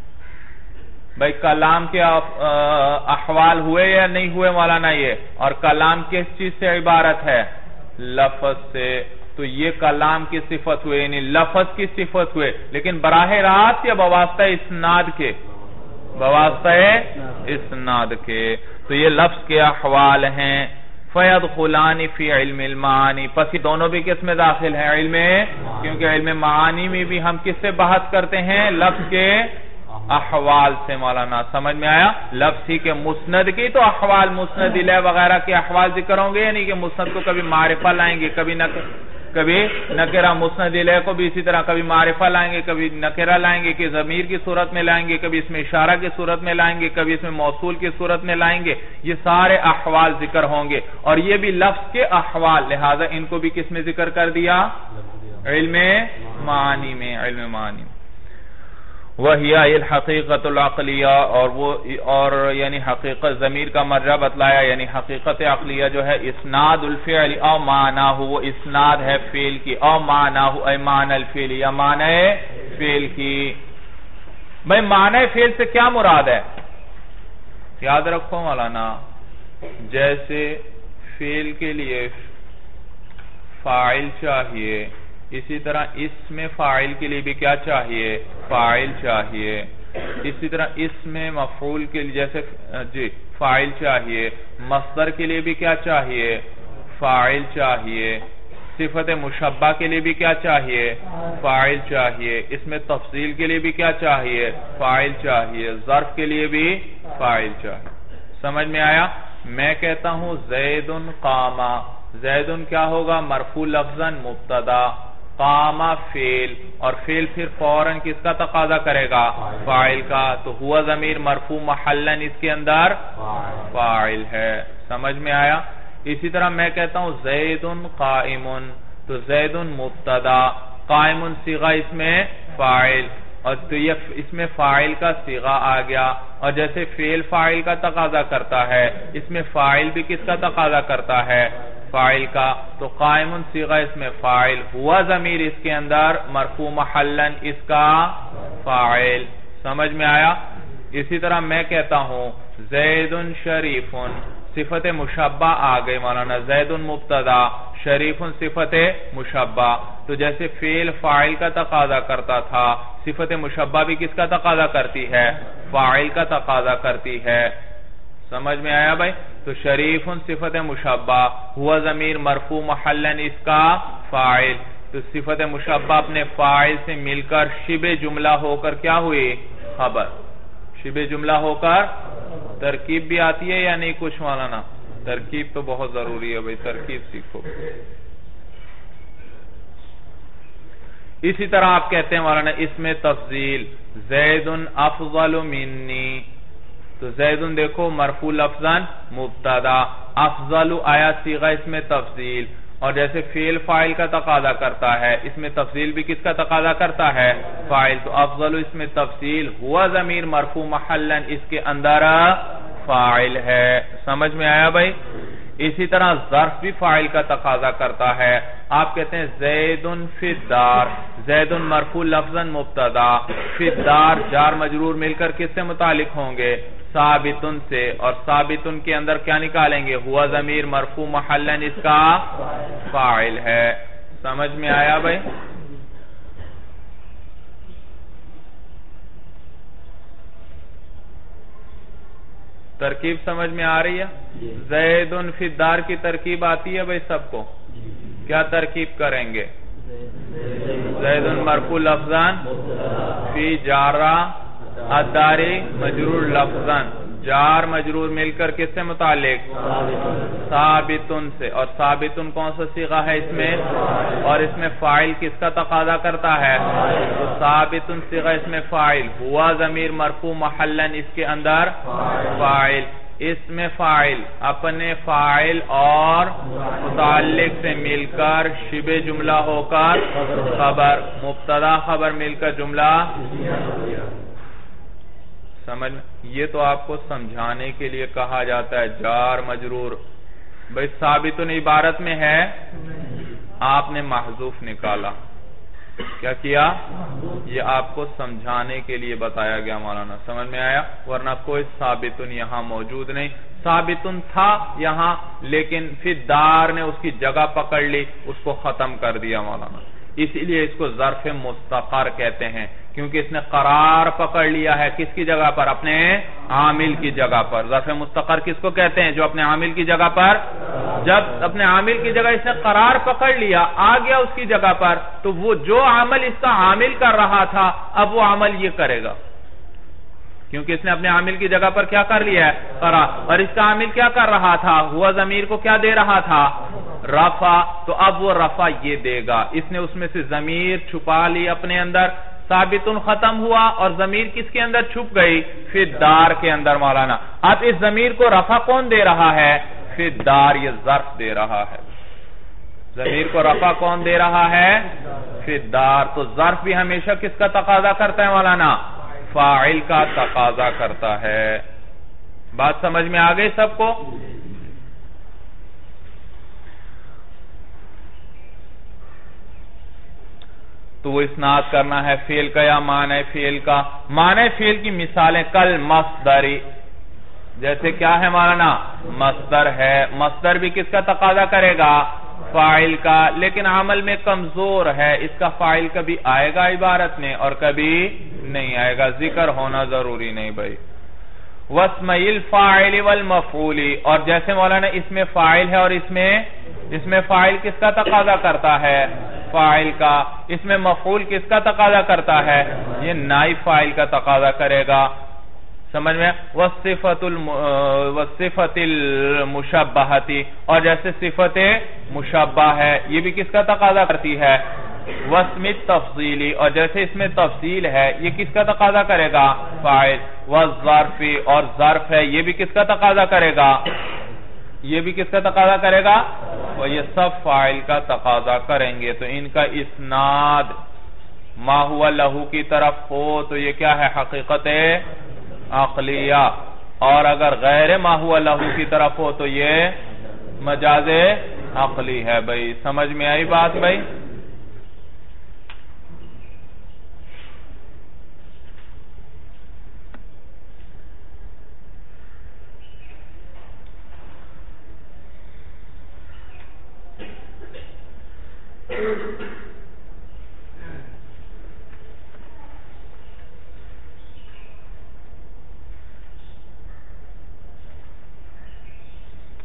بھئی کلام کے احوال ہوئے یا نہیں ہوئے مولانا یہ؟ اور کلام کس چیز سے عبارت ہے؟ لفظ سے. تو یہ کلام کی صفت ہوئے یعنی لفظ کی صفت ہوئے لیکن براہ راست یا بواسطہ اسناد کے؟ بواسطہ اسناد کے. تو یہ لفظ کے احوال ہیں. فَيَدْخُلَانِ فِي عِلْمِ الْمَعَانِي. پس یہ دونوں بھی کس میں داخل ہیں؟ علم. کیونکہ علم معانی میں بھی ہم کس سے بحث کرتے ہیں؟ لفظ کے احوال سے. مولانا سمجھ میں آیا؟ لفظ ہی کے مسند کی تو احوال مسند الیہ وغیرہ کے احوال ذکر ہوں گے یعنی کہ مسند کو کبھی معرفہ لائیں گے کبھی نکرہ. مسند الیہ کو بھی اسی طرح کبھی معرفہ لائیں گے کبھی نکرہ لائیں گے کہ ضمیر کی صورت میں لائیں گے کبھی اس میں اشارہ کی صورت میں لائیں گے کبھی اس میں موصول کی صورت میں لائیں گے. یہ سارے احوال ذکر ہوں گے اور یہ بھی لفظ کے احوال. لہذا ان کو بھی کس میں ذکر کر دیا؟ علم معانی میں. علم معانی وَهِيَ الْحَقِيقَةُ الْعَقْلِيَةُ. اور یعنی حقیقت ضمیر کا مرجع بتلایا یعنی حقیقت عقلیہ جو ہے اسناد الفعل او معناہ. وہ اسناد ہے فعل کی او معناہ اے معنی الفعل یا معنی فعل کی. بھئی معنی فعل سے کیا مراد ہے؟ یاد رکھو مولانا جیسے فعل کے لیے فاعل چاہیے اسی طرح اسم فاعل کے لیے بھی کیا چاہیے؟ فاعل چاہیے. اسی طرح اسم مفعول کے لیے جیسے فاعل چاہیے. مصدر کے لیے بھی کیا چاہیے؟ فاعل چاہیے. صفت مشبہ کے لیے بھی کیا چاہیے؟ فاعل چاہیے. اسم تفضیل کے لیے بھی کیا چاہیے؟ فاعل چاہیے. ظرف کے لیے بھی فاعل چاہیے. سمجھ میں آیا؟ میں کہتا ہوں زید قام. زید کیا ہوگا؟ مرفوع لفظاً مبتدا. قام فعل اور فعل پھر فوراً کس کا تقاضا کرے گا؟ فاعل کا. تو ہوا ضمیر مرفوع محلاً اس کے اندر فاعل ہے. سمجھ میں آیا؟ اسی طرح میں کہتا ہوں زید قائم تو زید مبتدا قائم صیغہ اس میں فاعل اور تو یہ اس میں فاعل کا صیغہ آ گیا. اور جیسے فعل فاعل کا تقاضا کرتا ہے اس میں فاعل بھی کس کا تقاضا کرتا ہے؟ فاعل کا. تو قائم صیغہ اس میں فاعل ہوا ضمیر اس کے اندر مرفوع محلاً اس کا فاعل. سمجھ میں آیا؟ اسی طرح میں کہتا ہوں زید شریف صفت مشبہ آ گئی مولانا. زید مبتدا شریف صفت مشبہ. تو جیسے فعل فاعل کا تقاضا کرتا تھا صفت مشبہ بھی کس کا تقاضا کرتی ہے؟ فاعل کا تقاضا کرتی ہے. سمجھ میں آیا بھائی؟ تو شریف صفت مشبہ، ہوا ضمیر مرفوع محلن اس کا فاعل، تو صفت مشبہ اپنے فاعل سے مل کر شبہ جملہ ہو کر کیا ہوئی؟ خبر، شبہ جملہ ہو کر ترکیب بھی آتی ہے یا نہیں کچھ مولانا؟ ترکیب تو بہت ضروری ہے بھائی، ترکیب سیکھو۔ اسی طرح آپ کہتے ہیں مولانا اس میں تفضیل، زید افضل منی، تو زید دیکھو مرفوع لفظاً مبتدا، افضل آیا صیغہ اس میں تفضیل، اور جیسے فعل فاعل کا تقاضا کرتا ہے، اس میں تفضیل بھی کس کا تقاضا کرتا ہے؟ فاعل، تو افضل اس میں تفضیل، ہوا ضمیر مرفوع محلن اس کے اندر فاعل ہے، سمجھ میں آیا بھائی؟ اسی طرح ظرف بھی فاعل کا تقاضا کرتا ہے، آپ کہتے ہیں زید فی الدار، زید مرفوع لفظاً مبتدا، فی الدار جار مجرور مل کر کس سے متعلق ہوں گے؟ ثابتن سے، اور ثابتن کے اندر کیا نکالیں گے؟ ہوا ضمیر مرفوع محلن اس کا فاعل ہے، سمجھ میں آیا بھائی؟ ترکیب سمجھ میں آ رہی ہے؟ زید فی الدار کی ترکیب آتی ہے بھائی سب کو؟ کیا ترکیب کریں گے؟ زید مرفوع لفظاً فی جارہ الداری مجرور لفظاً، جار مجرور مل کر کس سے متعلق؟ ثابتن سے، اور ثابتن کون سا صیغہ ہے اس میں؟ اور اس میں فاعل کس کا تقاضا کرتا ہے؟ ثابتن صیغہ اس میں فاعل، ہوا ضمیر مرفوع محلن اس کے اندر فاعل، اس میں فاعل اپنے فاعل اور متعلق سے مل کر شبہ جملہ ہو کر خبر، مبتدا خبر مل کر جملہ، سمجھ، یہ تو آپ کو سمجھانے کے لیے کہا جاتا ہے جار مجرور بھئی۔ ثابتن عبارت میں ہے، آپ نے محذوف نکالا، کیا کیا؟ یہ آپ کو سمجھانے کے لیے بتایا گیا مولانا، سمجھ میں آیا؟ ورنہ کوئی ثابتن یہاں موجود نہیں، ثابتن تھا یہاں لیکن پھر دار نے اس کی جگہ پکڑ لی، اس کو ختم کر دیا مولانا، اسی لیے اس کو ظرف مستقر کہتے ہیں، کیونکہ اس نے قرار پکڑ لیا ہے کس کی جگہ پر؟ اپنے عامل کی جگہ پر۔ ظرف مستقر کس کو کہتے ہیں؟ جو اپنے عامل کی جگہ پر، جب اپنے عامل کی جگہ اس نے قرار پکڑ لیا، آ گیا اس کی جگہ پر، تو وہ جو عمل اس کا عامل کر رہا تھا اب وہ عمل یہ کرے گا، کیونکہ اس نے اپنے عامل کی جگہ پر کیا کر لیا ہے؟ قرار، اور اس کا عامل کیا کر رہا تھا؟ ہوا ضمیر کو کیا دے رہا تھا؟ رفع، تو اب وہ رفع یہ دے گا، اس نے اس میں سے ضمیر چھپا لی اپنے اندر، ثابتن ختم ہوا اور ضمیر کس کے اندر چھپ گئی؟ فی الدار کے اندر مولانا۔ اب اس ضمیر کو رفع کون دے رہا ہے؟ فی الدار، یہ ظرف دے رہا ہے، ضمیر کو رفع کون دے رہا ہے؟ فی الدار، تو ظرف بھی ہمیشہ کس کا تقاضا کرتا ہے مولانا؟ فاعل کا تقاضا کرتا ہے۔ بات سمجھ میں آ گئی سب کو؟ تو وہ اسناد کرنا ہے فعل کا یا معنی فعل کا۔ معنی فعل کی مثالیں کل مصدری، جیسے کیا ہے مولانا؟ مصدر ہے، مصدر بھی کس کا تقاضا کرے گا؟ فاعل کا، لیکن عمل میں کمزور ہے، اس کا فاعل کبھی آئے گا عبارت میں اور کبھی نہیں آئے گا، ذکر ہونا ضروری نہیں بھائی۔ وَاسْمَ الْفَاعِلِ وَالْمَفْعُولِ، اور جیسے مولانا اس میں فاعل ہے اور اس میں فاعل کس کا تقاضا کرتا ہے؟ فاعل کا، اس میں مفعول کس کا تقاضا کرتا ہے؟ یہ نائب فاعل کا تقاضا کرے گا، سمجھ میں؟ وَالصِّفَةِ الْمُشَبَّهَةِ، اور جیسے صفت مشبہ ہے یہ بھی کس کا تقاضا کرتی ہے؟ وَاسْمِ التَّفْضِيلِ، اور جیسے اس میں تفضیل ہے یہ کس کا تقاضا کرے گا؟ فاعل۔ وَالظَّرْفِ، اور ظرف ہے یہ بھی کس کا تقاضا کرے گا؟ یہ بھی کس کا تقاضا کرے گا؟ اور یہ سب فاعل کا تقاضا کریں گے، تو ان کا اسناد ما ہوا لہو کی طرف ہو تو یہ کیا ہے؟ حقیقت عقلیہ، اور اگر غیر ما ہوا لہو کی طرف ہو تو یہ مجاز عقلی ہے بھائی۔ سمجھ میں آئی بات بھائی؟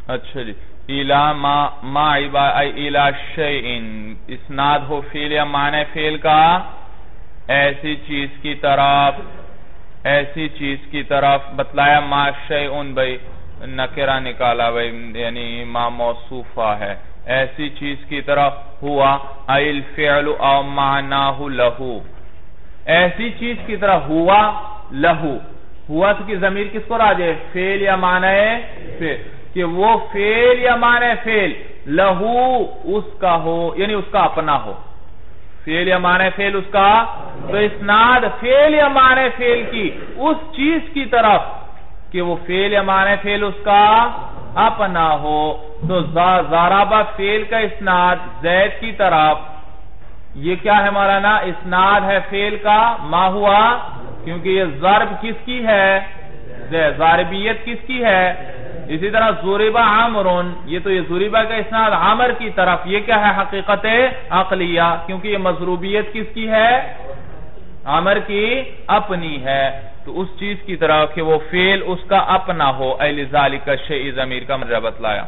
اچھا جی، الى ما الى شیئن، اسناد ہو فعل یا معنی فعل کا ایسی چیز کی طرف بتلایا، ما شیئن بھئی نکرہ نکالا بھئی، یعنی ما موصوفہ ہے، ایسی چیز کی طرف ہوا، الفعل او معناہ لہو، ایسی چیز کی طرف ہوا لہو، ہوا کی ضمیر کس کو راجع ہے؟ فعل یا معنی فعل، کہ وہ فعل یا معنی فعل لہو اس کا ہو، یعنی اس کا اپنا ہو، فعل یا معنی فعل اس کا، تو اسناد فعل یا معنی فعل کی اس چیز کی طرف کہ وہ فعل یا معنی فعل اس کا اپنا ہو، تو ضربہ فعل کا اسناد زید کی طرف، یہ کیا ہے مولانا؟ اسناد ہے فعل کا، ما ہوا، کیونکہ یہ ضرب کس کی ہے؟ ضاربیت کس کی ہے؟ اسی طرح ضربہ عمرن، یہ تو یہ ضربہ کا اسناد عمر کی طرف، یہ کیا ہے؟ حقیقت عقلیہ، کیونکہ یہ مضروبیت کس کی ہے؟ عمر کی اپنی ہے، تو اس چیز کی طرف کہ وہ فعل اس کا اپنا ہو، لذالک الشیء ضمیر کا مرجع بتلایا۔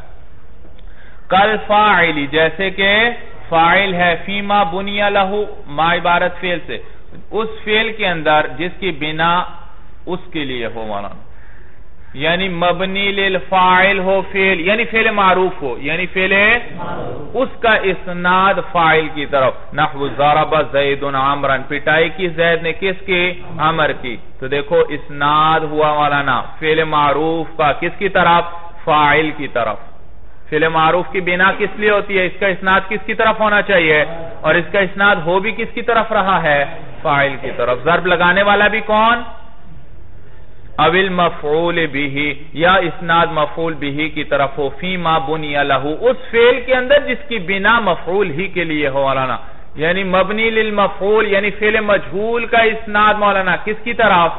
کل فاعلی، جیسے کہ فاعل ہے، فیما بنی لہو، ما عبارت فعل سے، اس فعل کے اندر جس کی بنا اس کے لیے ہو مولانا، یعنی مبنی للفاعل ہو فعل، یعنی فعل معروف ہو، یعنی فعل اس کا اسناد فاعل کی طرف، نحو ضرب زید عمرا، پٹائی کی زید نے کس کی؟ عمر کی، تو دیکھو اسناد ہوا مولانا فعل معروف کا کس کی طرف؟ فاعل کی طرف۔ فعل معروف کی بنا کس لیے ہوتی ہے؟ اس کا اسناد کس کی طرف ہونا چاہیے، اور اس کا اسناد ہو بھی کس کی طرف رہا ہے؟ فاعل کی طرف۔ ضرب لگانے والا بھی کون؟ اول مفعول به، یا اسناد مفعول به کی طرف ہو، فیما بنی لہو، اس فعل کے اندر جس کی بنا مفعول ہی کے لیے ہو مولانا، یعنی مبنی للمفعول، یعنی فعل مجہول کا اسناد مولانا کس کی طرف؟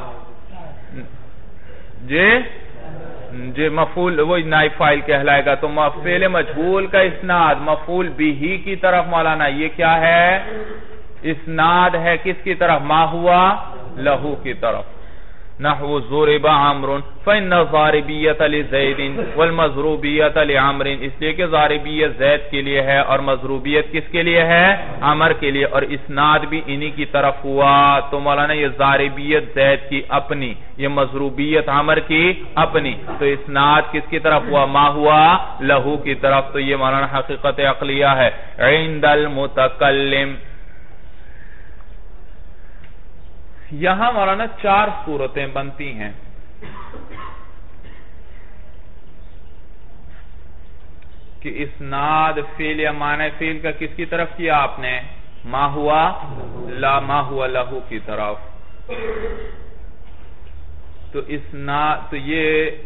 جی مفعول، وہ نائب فاعل کہلائے گا، تو فعل مجہول کا اسناد مفعول به کی طرف مولانا، یہ کیا ہے؟ اسناد ہے کس کی طرف؟ ما ہوا لہو کی طرف۔ نحو ضرب عمر فإن ضاربیت لزید والمضروبیت لعمر، اس لیے کہ ضاربیت زید کے لیے ہے اور مضروبیت کس کے لیے ہے؟ عمر کے لیے، اور اسناد بھی انہی کی طرف ہوا، تو مولانا یہ ضاربیت زید کی اپنی، یہ مضروبیت عمر کی اپنی، تو اسناد کس کی طرف ہوا؟ ما ہوا لہو کی طرف، تو یہ مولانا حقیقت عقلیہ ہے۔ عند المتکلم، یہاں مولانا 4 صورتیں بنتی ہیں، کہ اسناد فعل یا معنی فعل کا کس کی طرف کیا آپ نے؟ ما ہوا لہو کی طرف، تو اسناد، تو یہ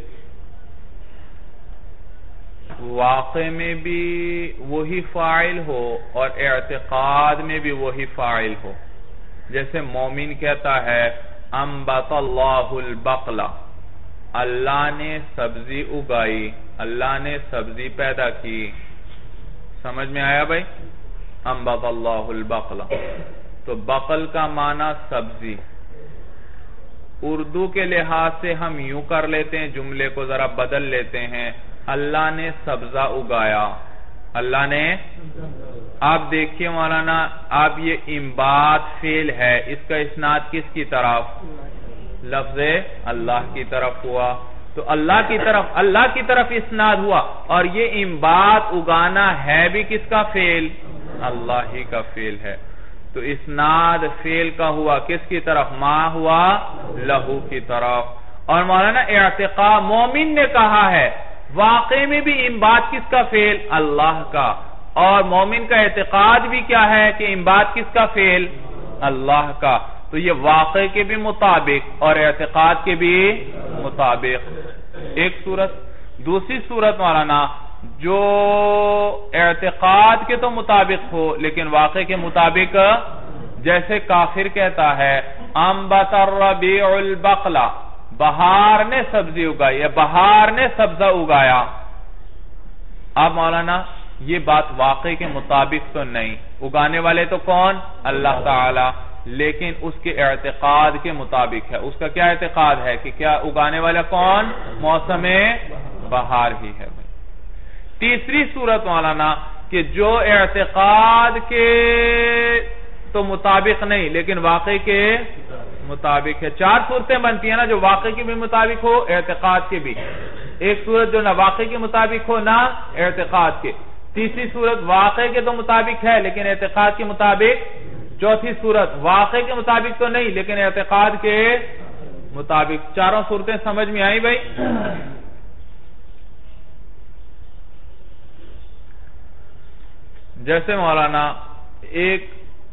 واقع میں بھی وہی فاعل ہو اور اعتقاد میں بھی وہی فاعل ہو، جیسے مومن کہتا ہے انبت اللہ البقلہ، اللہ نے سبزی اگائی، اللہ نے سبزی پیدا کی، سمجھ میں آیا بھائی؟ انبت اللہ البقلہ، تو بقل کا معنی سبزی، اردو کے لحاظ سے ہم یوں کر لیتے ہیں، جملے کو ذرا بدل لیتے ہیں، اللہ نے سبزہ اگایا، اللہ نے، آپ دیکھیے مولانا، آپ یہ انبات فعل ہے، اس کا اسناد کس کی طرف؟ لفظ اللہ کی طرف ہوا، تو اللہ کی طرف اسناد ہوا، اور یہ انبات اگانا ہے بھی کس کا فعل؟ اللہ ہی کا فعل ہے، تو اسناد فعل کا ہوا کس کی طرف؟ ما ہوا لہو کی طرف۔ اور مولانا اعتقاد، مومن نے کہا ہے واقع میں بھی انبات کس کا فعل؟ اللہ کا، اور مومن کا اعتقاد بھی کیا ہے کہ انبات کس کا فعل؟ اللہ کا، تو یہ واقع کے بھی مطابق اور اعتقاد کے بھی مطابق ایک صورت۔ دوسری صورت مولانا جو اعتقاد کے تو مطابق ہو لیکن واقع کے مطابق، جیسے کافر کہتا ہے انبت الربیع البقلہ، بہار نے سبزی اگائی یا بہار نے سبزہ اگایا، اب مولانا یہ بات واقع کے مطابق تو نہیں، اگانے والے تو کون؟ اللہ تعالی، لیکن اس کے اعتقاد کے مطابق ہے۔ اس کا کیا اعتقاد ہے کہ کیا اگانے والا کون؟ موسم بہار ہی ہے۔ تیسری صورت مولانا کہ جو اعتقاد کے تو مطابق نہیں لیکن واقع کے مطابق ہے. 4 صورتیں بنتی ہیں نا, جو واقع کے بھی مطابق ہو اعتقاد کے بھی. ایک صورت جو نہ واقع کے مطابق ہو نہ اعتقاد کے. تیسری صورت واقع کے تو مطابق ہے لیکن اعتقاد کے مطابق. چوتھی صورت واقع کے مطابق تو نہیں لیکن اعتقاد کے مطابق. چاروں صورتیں سمجھ میں آئی بھائی؟ جیسے مولانا ایک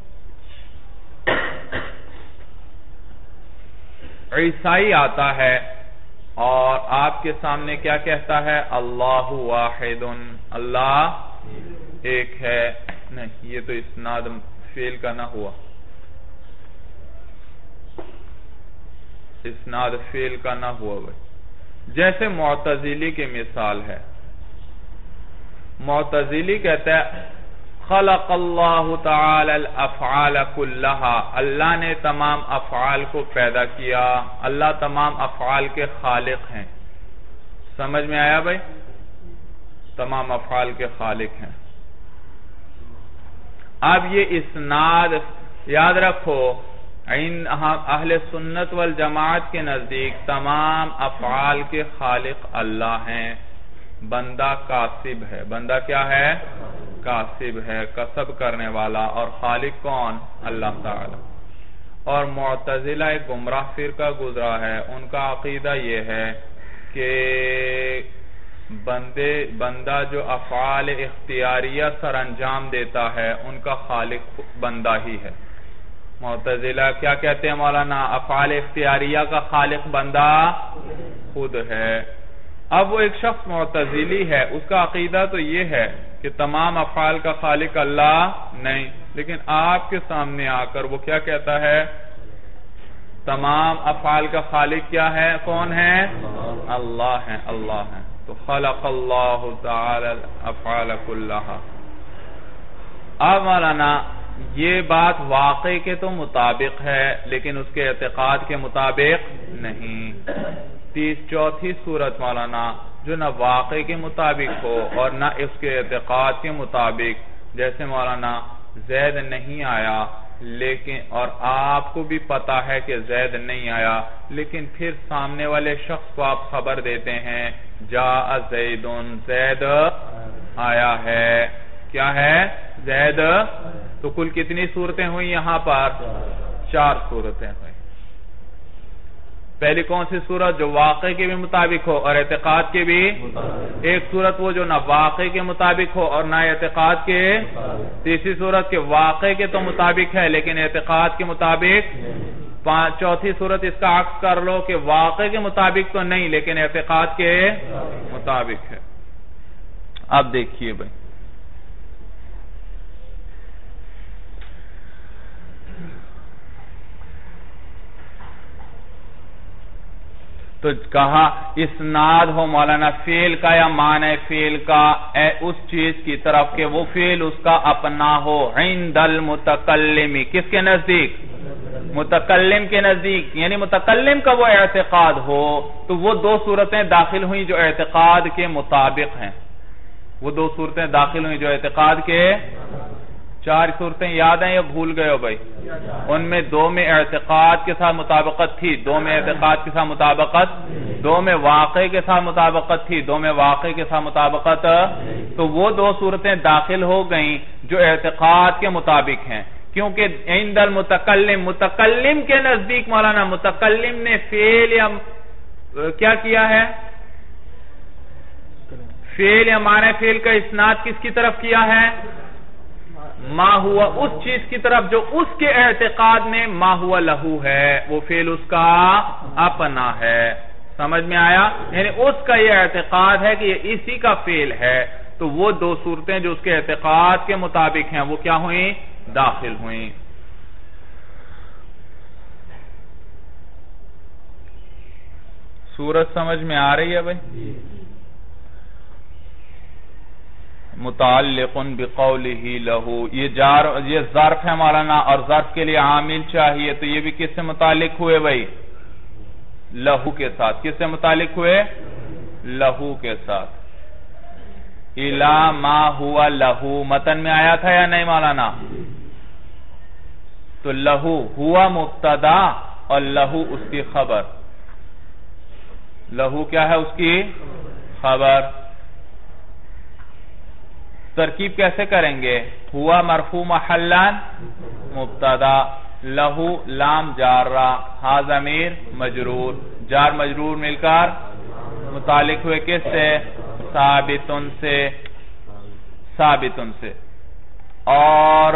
عیسائی آتا ہے اور آپ کے سامنے کیا کہتا ہے؟ اللہ واحد, اللہ ایک ہے. نہیں, یہ تو اسناد فعل کا نہ ہوا, اسناد فعل کا نہ ہوا بھائی. جیسے معتزلی کی مثال ہے, معتزلی کہتا ہے خلق اللہ تعالی الافعال کلہا, اللہ نے تمام افعال کو پیدا کیا, اللہ تمام افعال کے خالق ہیں. سمجھ میں آیا بھائی؟ تمام افعال کے خالق ہیں. اب یہ اسناد یاد رکھو, اہل سنت والجماعت کے نزدیک تمام افعال کے خالق اللہ ہیں. بندہ کاسب ہے, بندہ کیا ہے؟ کاسب ہے, کسب کرنے والا, اور خالق کون؟ اللہ تعالی. اور معتزلہ ایک گمراہ فرقہ گزرا ہے, ان کا عقیدہ یہ ہے کہ بندہ جو افعال اختیاریہ سر انجام دیتا ہے ان کا خالق بندہ ہی ہے. معتزلہ کیا کہتے ہیں مولانا؟ افعال اختیاریہ کا خالق بندہ خود ہے. اب وہ ایک شخص معتزلی ہے, اس کا عقیدہ تو یہ ہے کہ تمام افعال کا خالق اللہ نہیں, لیکن آپ کے سامنے آ کر وہ کیا کہتا ہے؟ تمام افعال کا خالق کیا ہے؟ کون ہے؟ اللہ ہے, اللہ ہے. تو خلق اللہ تعالی الافعال کلہا. اب مولانا یہ بات واقع کے تو مطابق ہے لیکن اس کے اعتقاد کے مطابق نہیں. چوتھی صورت مولانا جو نہ واقع کے مطابق ہو اور نہ اس کے اعتقاد کے مطابق, جیسے مولانا زید نہیں آیا لیکن, اور آپ کو بھی پتا ہے کہ زید نہیں آیا, لیکن پھر سامنے والے شخص کو آپ خبر دیتے ہیں جاء زیدن, زید آیا ہے. کیا ہے؟ زید. تو کل کتنی صورتیں ہوئی یہاں پر؟ 4 صورتیں ہوئی. پہلی کون سی صورت؟ جو واقع کے بھی مطابق ہو اور اعتقاد کے بھی. ایک صورت وہ جو نہ واقع کے مطابق ہو اور نہ اعتقاد کے. تیسری صورت کے واقع کے تو مطابق ہے لیکن اعتقاد کے مطابق. چوتھی صورت اس کا عکس کر لو کہ واقع کے مطابق تو نہیں لیکن اعتقاد کے مطابق ہے. اب دیکھیے بھائی, تو کہا اسناد ہو مولانا فعل کا یا معنی فعل کا اس چیز کی طرف کہ وہ فعل اس کا اپنا ہو. عند المتکلم, کس کے نزدیک؟ متکلم کے نزدیک. یعنی متکلم کا وہ اعتقاد ہو. تو وہ 2 صورتیں داخل ہوئیں جو اعتقاد کے مطابق ہیں. وہ 2 صورتیں داخل ہوئیں جو اعتقاد کے. 4 صورتیں یاد ہیں یا بھول گئے ہو بھائی؟ ان میں 2 میں اعتقاد کے ساتھ مطابقت تھی, 2 میں اعتقاد کے ساتھ مطابقت, 2 میں واقع کے ساتھ مطابقت تھی, 2 میں واقع کے ساتھ مطابقت. تو وہ 2 صورتیں داخل ہو گئیں جو اعتقاد کے مطابق ہیں, کیونکہ عند المتکلم, متکلم کے نزدیک مولانا متکلم نے فعل یا کیا کیا ہے؟ فعل یا معنی فعل کا اسناد کس کی طرف کیا ہے؟ ما ہوا, اس چیز کی طرف جو اس کے اعتقاد میں ما ہوا لہو ہے, وہ فعل اس کا اپنا ہے. سمجھ میں آیا؟ یعنی اس کا یہ اعتقاد ہے کہ یہ اسی کا فعل ہے. تو وہ 2 صورتیں جو اس کے اعتقاد کے مطابق ہیں وہ کیا ہوئیں؟ داخل ہوئیں. صورت سمجھ میں آ رہی ہے بھائی؟ متعلق بقولہ لہو, یہ ظرف ہے مولانا, اور ظرف کے لیے عامل چاہیے, تو یہ بھی کس سے متعلق ہوئے بھائی؟ لہو کے ساتھ. کس سے متعلق ہوئے؟ لہو کے ساتھ. الا ما ہوا لہو، متن میں آیا تھا یا نہیں مولانا؟ تو لہو ہوا مبتدا اور لہو اس کی خبر، لہو کیا ہے؟ اس کی خبر۔ ترکیب کیسے کریں گے؟ ہوا مرفوع محلان مبتدا، لہو لام جارہ، ہا ضمیر مجرور، جار مجرور مل کر متعلق ہوئے کس سے؟ ثابتن سے، ثابتن سے۔ اور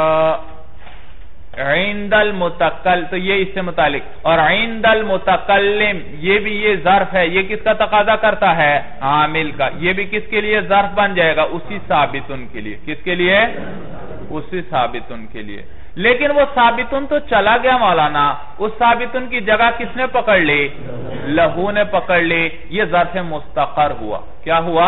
عند المتکل، تو یہ اس سے متعلق، اور عند المتکلم یہ بھی یہ ظرف ہے، یہ کس کا تقاضا کرتا ہے؟ عامل کا، یہ بھی کس کے لیے ظرف بن جائے گا؟ اسی ثابتن کے لیے۔ کس کے لیے؟ اسی ثابتن کے لیے۔ لیکن وہ ثابتن تو چلا گیا مولانا، اس ثابتن کی جگہ کس نے پکڑ لی؟ لہو نے پکڑ لی، یہ ظرف مستقر ہوا۔ کیا ہوا؟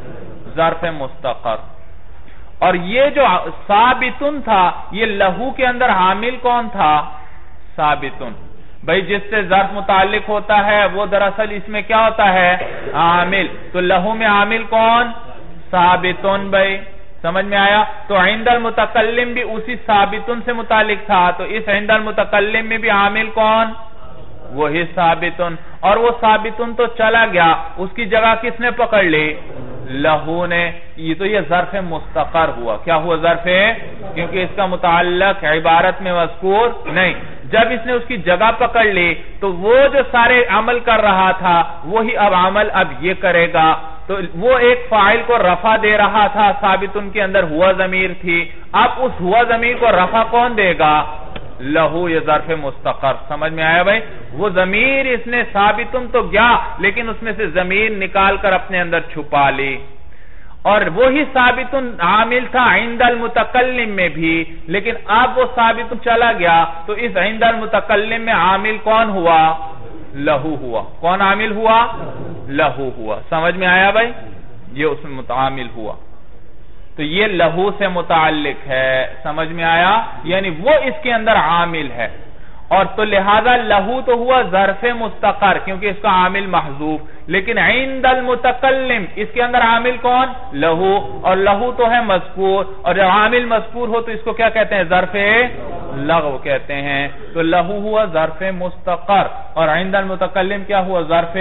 ظرف مستقر۔ اور یہ جو ثابتن تھا، یہ لہو کے اندر عامل کون تھا؟ ثابتن۔ بھئی جس سے ظرف متعلق ہوتا ہے وہ دراصل اس میں کیا ہوتا ہے؟ عامل۔ تو لہو میں عامل کون؟ ثابتن۔ بھئی سمجھ میں آیا؟ تو عند المتکلم بھی اسی ثابتن سے متعلق تھا، تو اس عند المتکلم میں بھی عامل کون؟ وہی ثابتن۔ اور وہ ثابتن تو چلا گیا، اس کی جگہ کس نے پکڑ لی؟ لہو نے۔ یہ تو یہ ظرف مستقر ہوا۔ کیا ہوا ظرف؟ کیونکہ اس کا متعلق عبارت میں مذکور نہیں۔ جب اس نے اس کی جگہ پکڑ لی تو وہ جو سارے عمل کر رہا تھا وہی اب عمل اب یہ کرے گا۔ تو وہ ایک فاعل کو رفع دے رہا تھا، ثابتن کے اندر ہوا ضمیر تھی، اب اس ہوا ضمیر کو رفع کون دے گا؟ لہو، یہ ظرف مستقر۔ سمجھ میں آیا بھائی؟ وہ ضمیر اس نے ثابتن تو گیا لیکن اس میں سے ضمیر نکال کر اپنے اندر چھپا لی، اور وہی ثابتن عامل تھا عند المتکلم میں بھی، لیکن اب وہ ثابتن چلا گیا تو اس عند المتکلم میں عامل کون ہوا؟ لہو ہوا۔ کون عامل ہوا؟ لہو ہوا۔ سمجھ میں آیا بھائی؟ یہ اس میں متعامل ہوا، تو یہ لہو سے متعلق ہے۔ سمجھ میں آیا؟ یعنی وہ اس کے اندر عامل ہے، اور تو لہذا لہو تو ہوا ظرف مستقر کیونکہ اس کا عامل محذوف، لیکن عند المتکلم اس کے اندر عامل کون؟ لہو، اور لہو تو ہے مذکور، اور جب عامل مذکور ہو تو اس کو کیا کہتے ہیں؟ ظرف لغو کہتے ہیں۔ تو لہو ہوا ظرف مستقر، اور عند المتکلم کیا ہوا؟ ظرف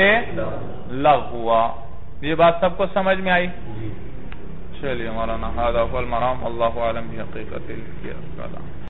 لغو ہوا۔ یہ بات سب کو سمجھ میں آئی؟ چلیے مولانا، هذا هو المرام، اللہ عالم بحقیقت الکلام۔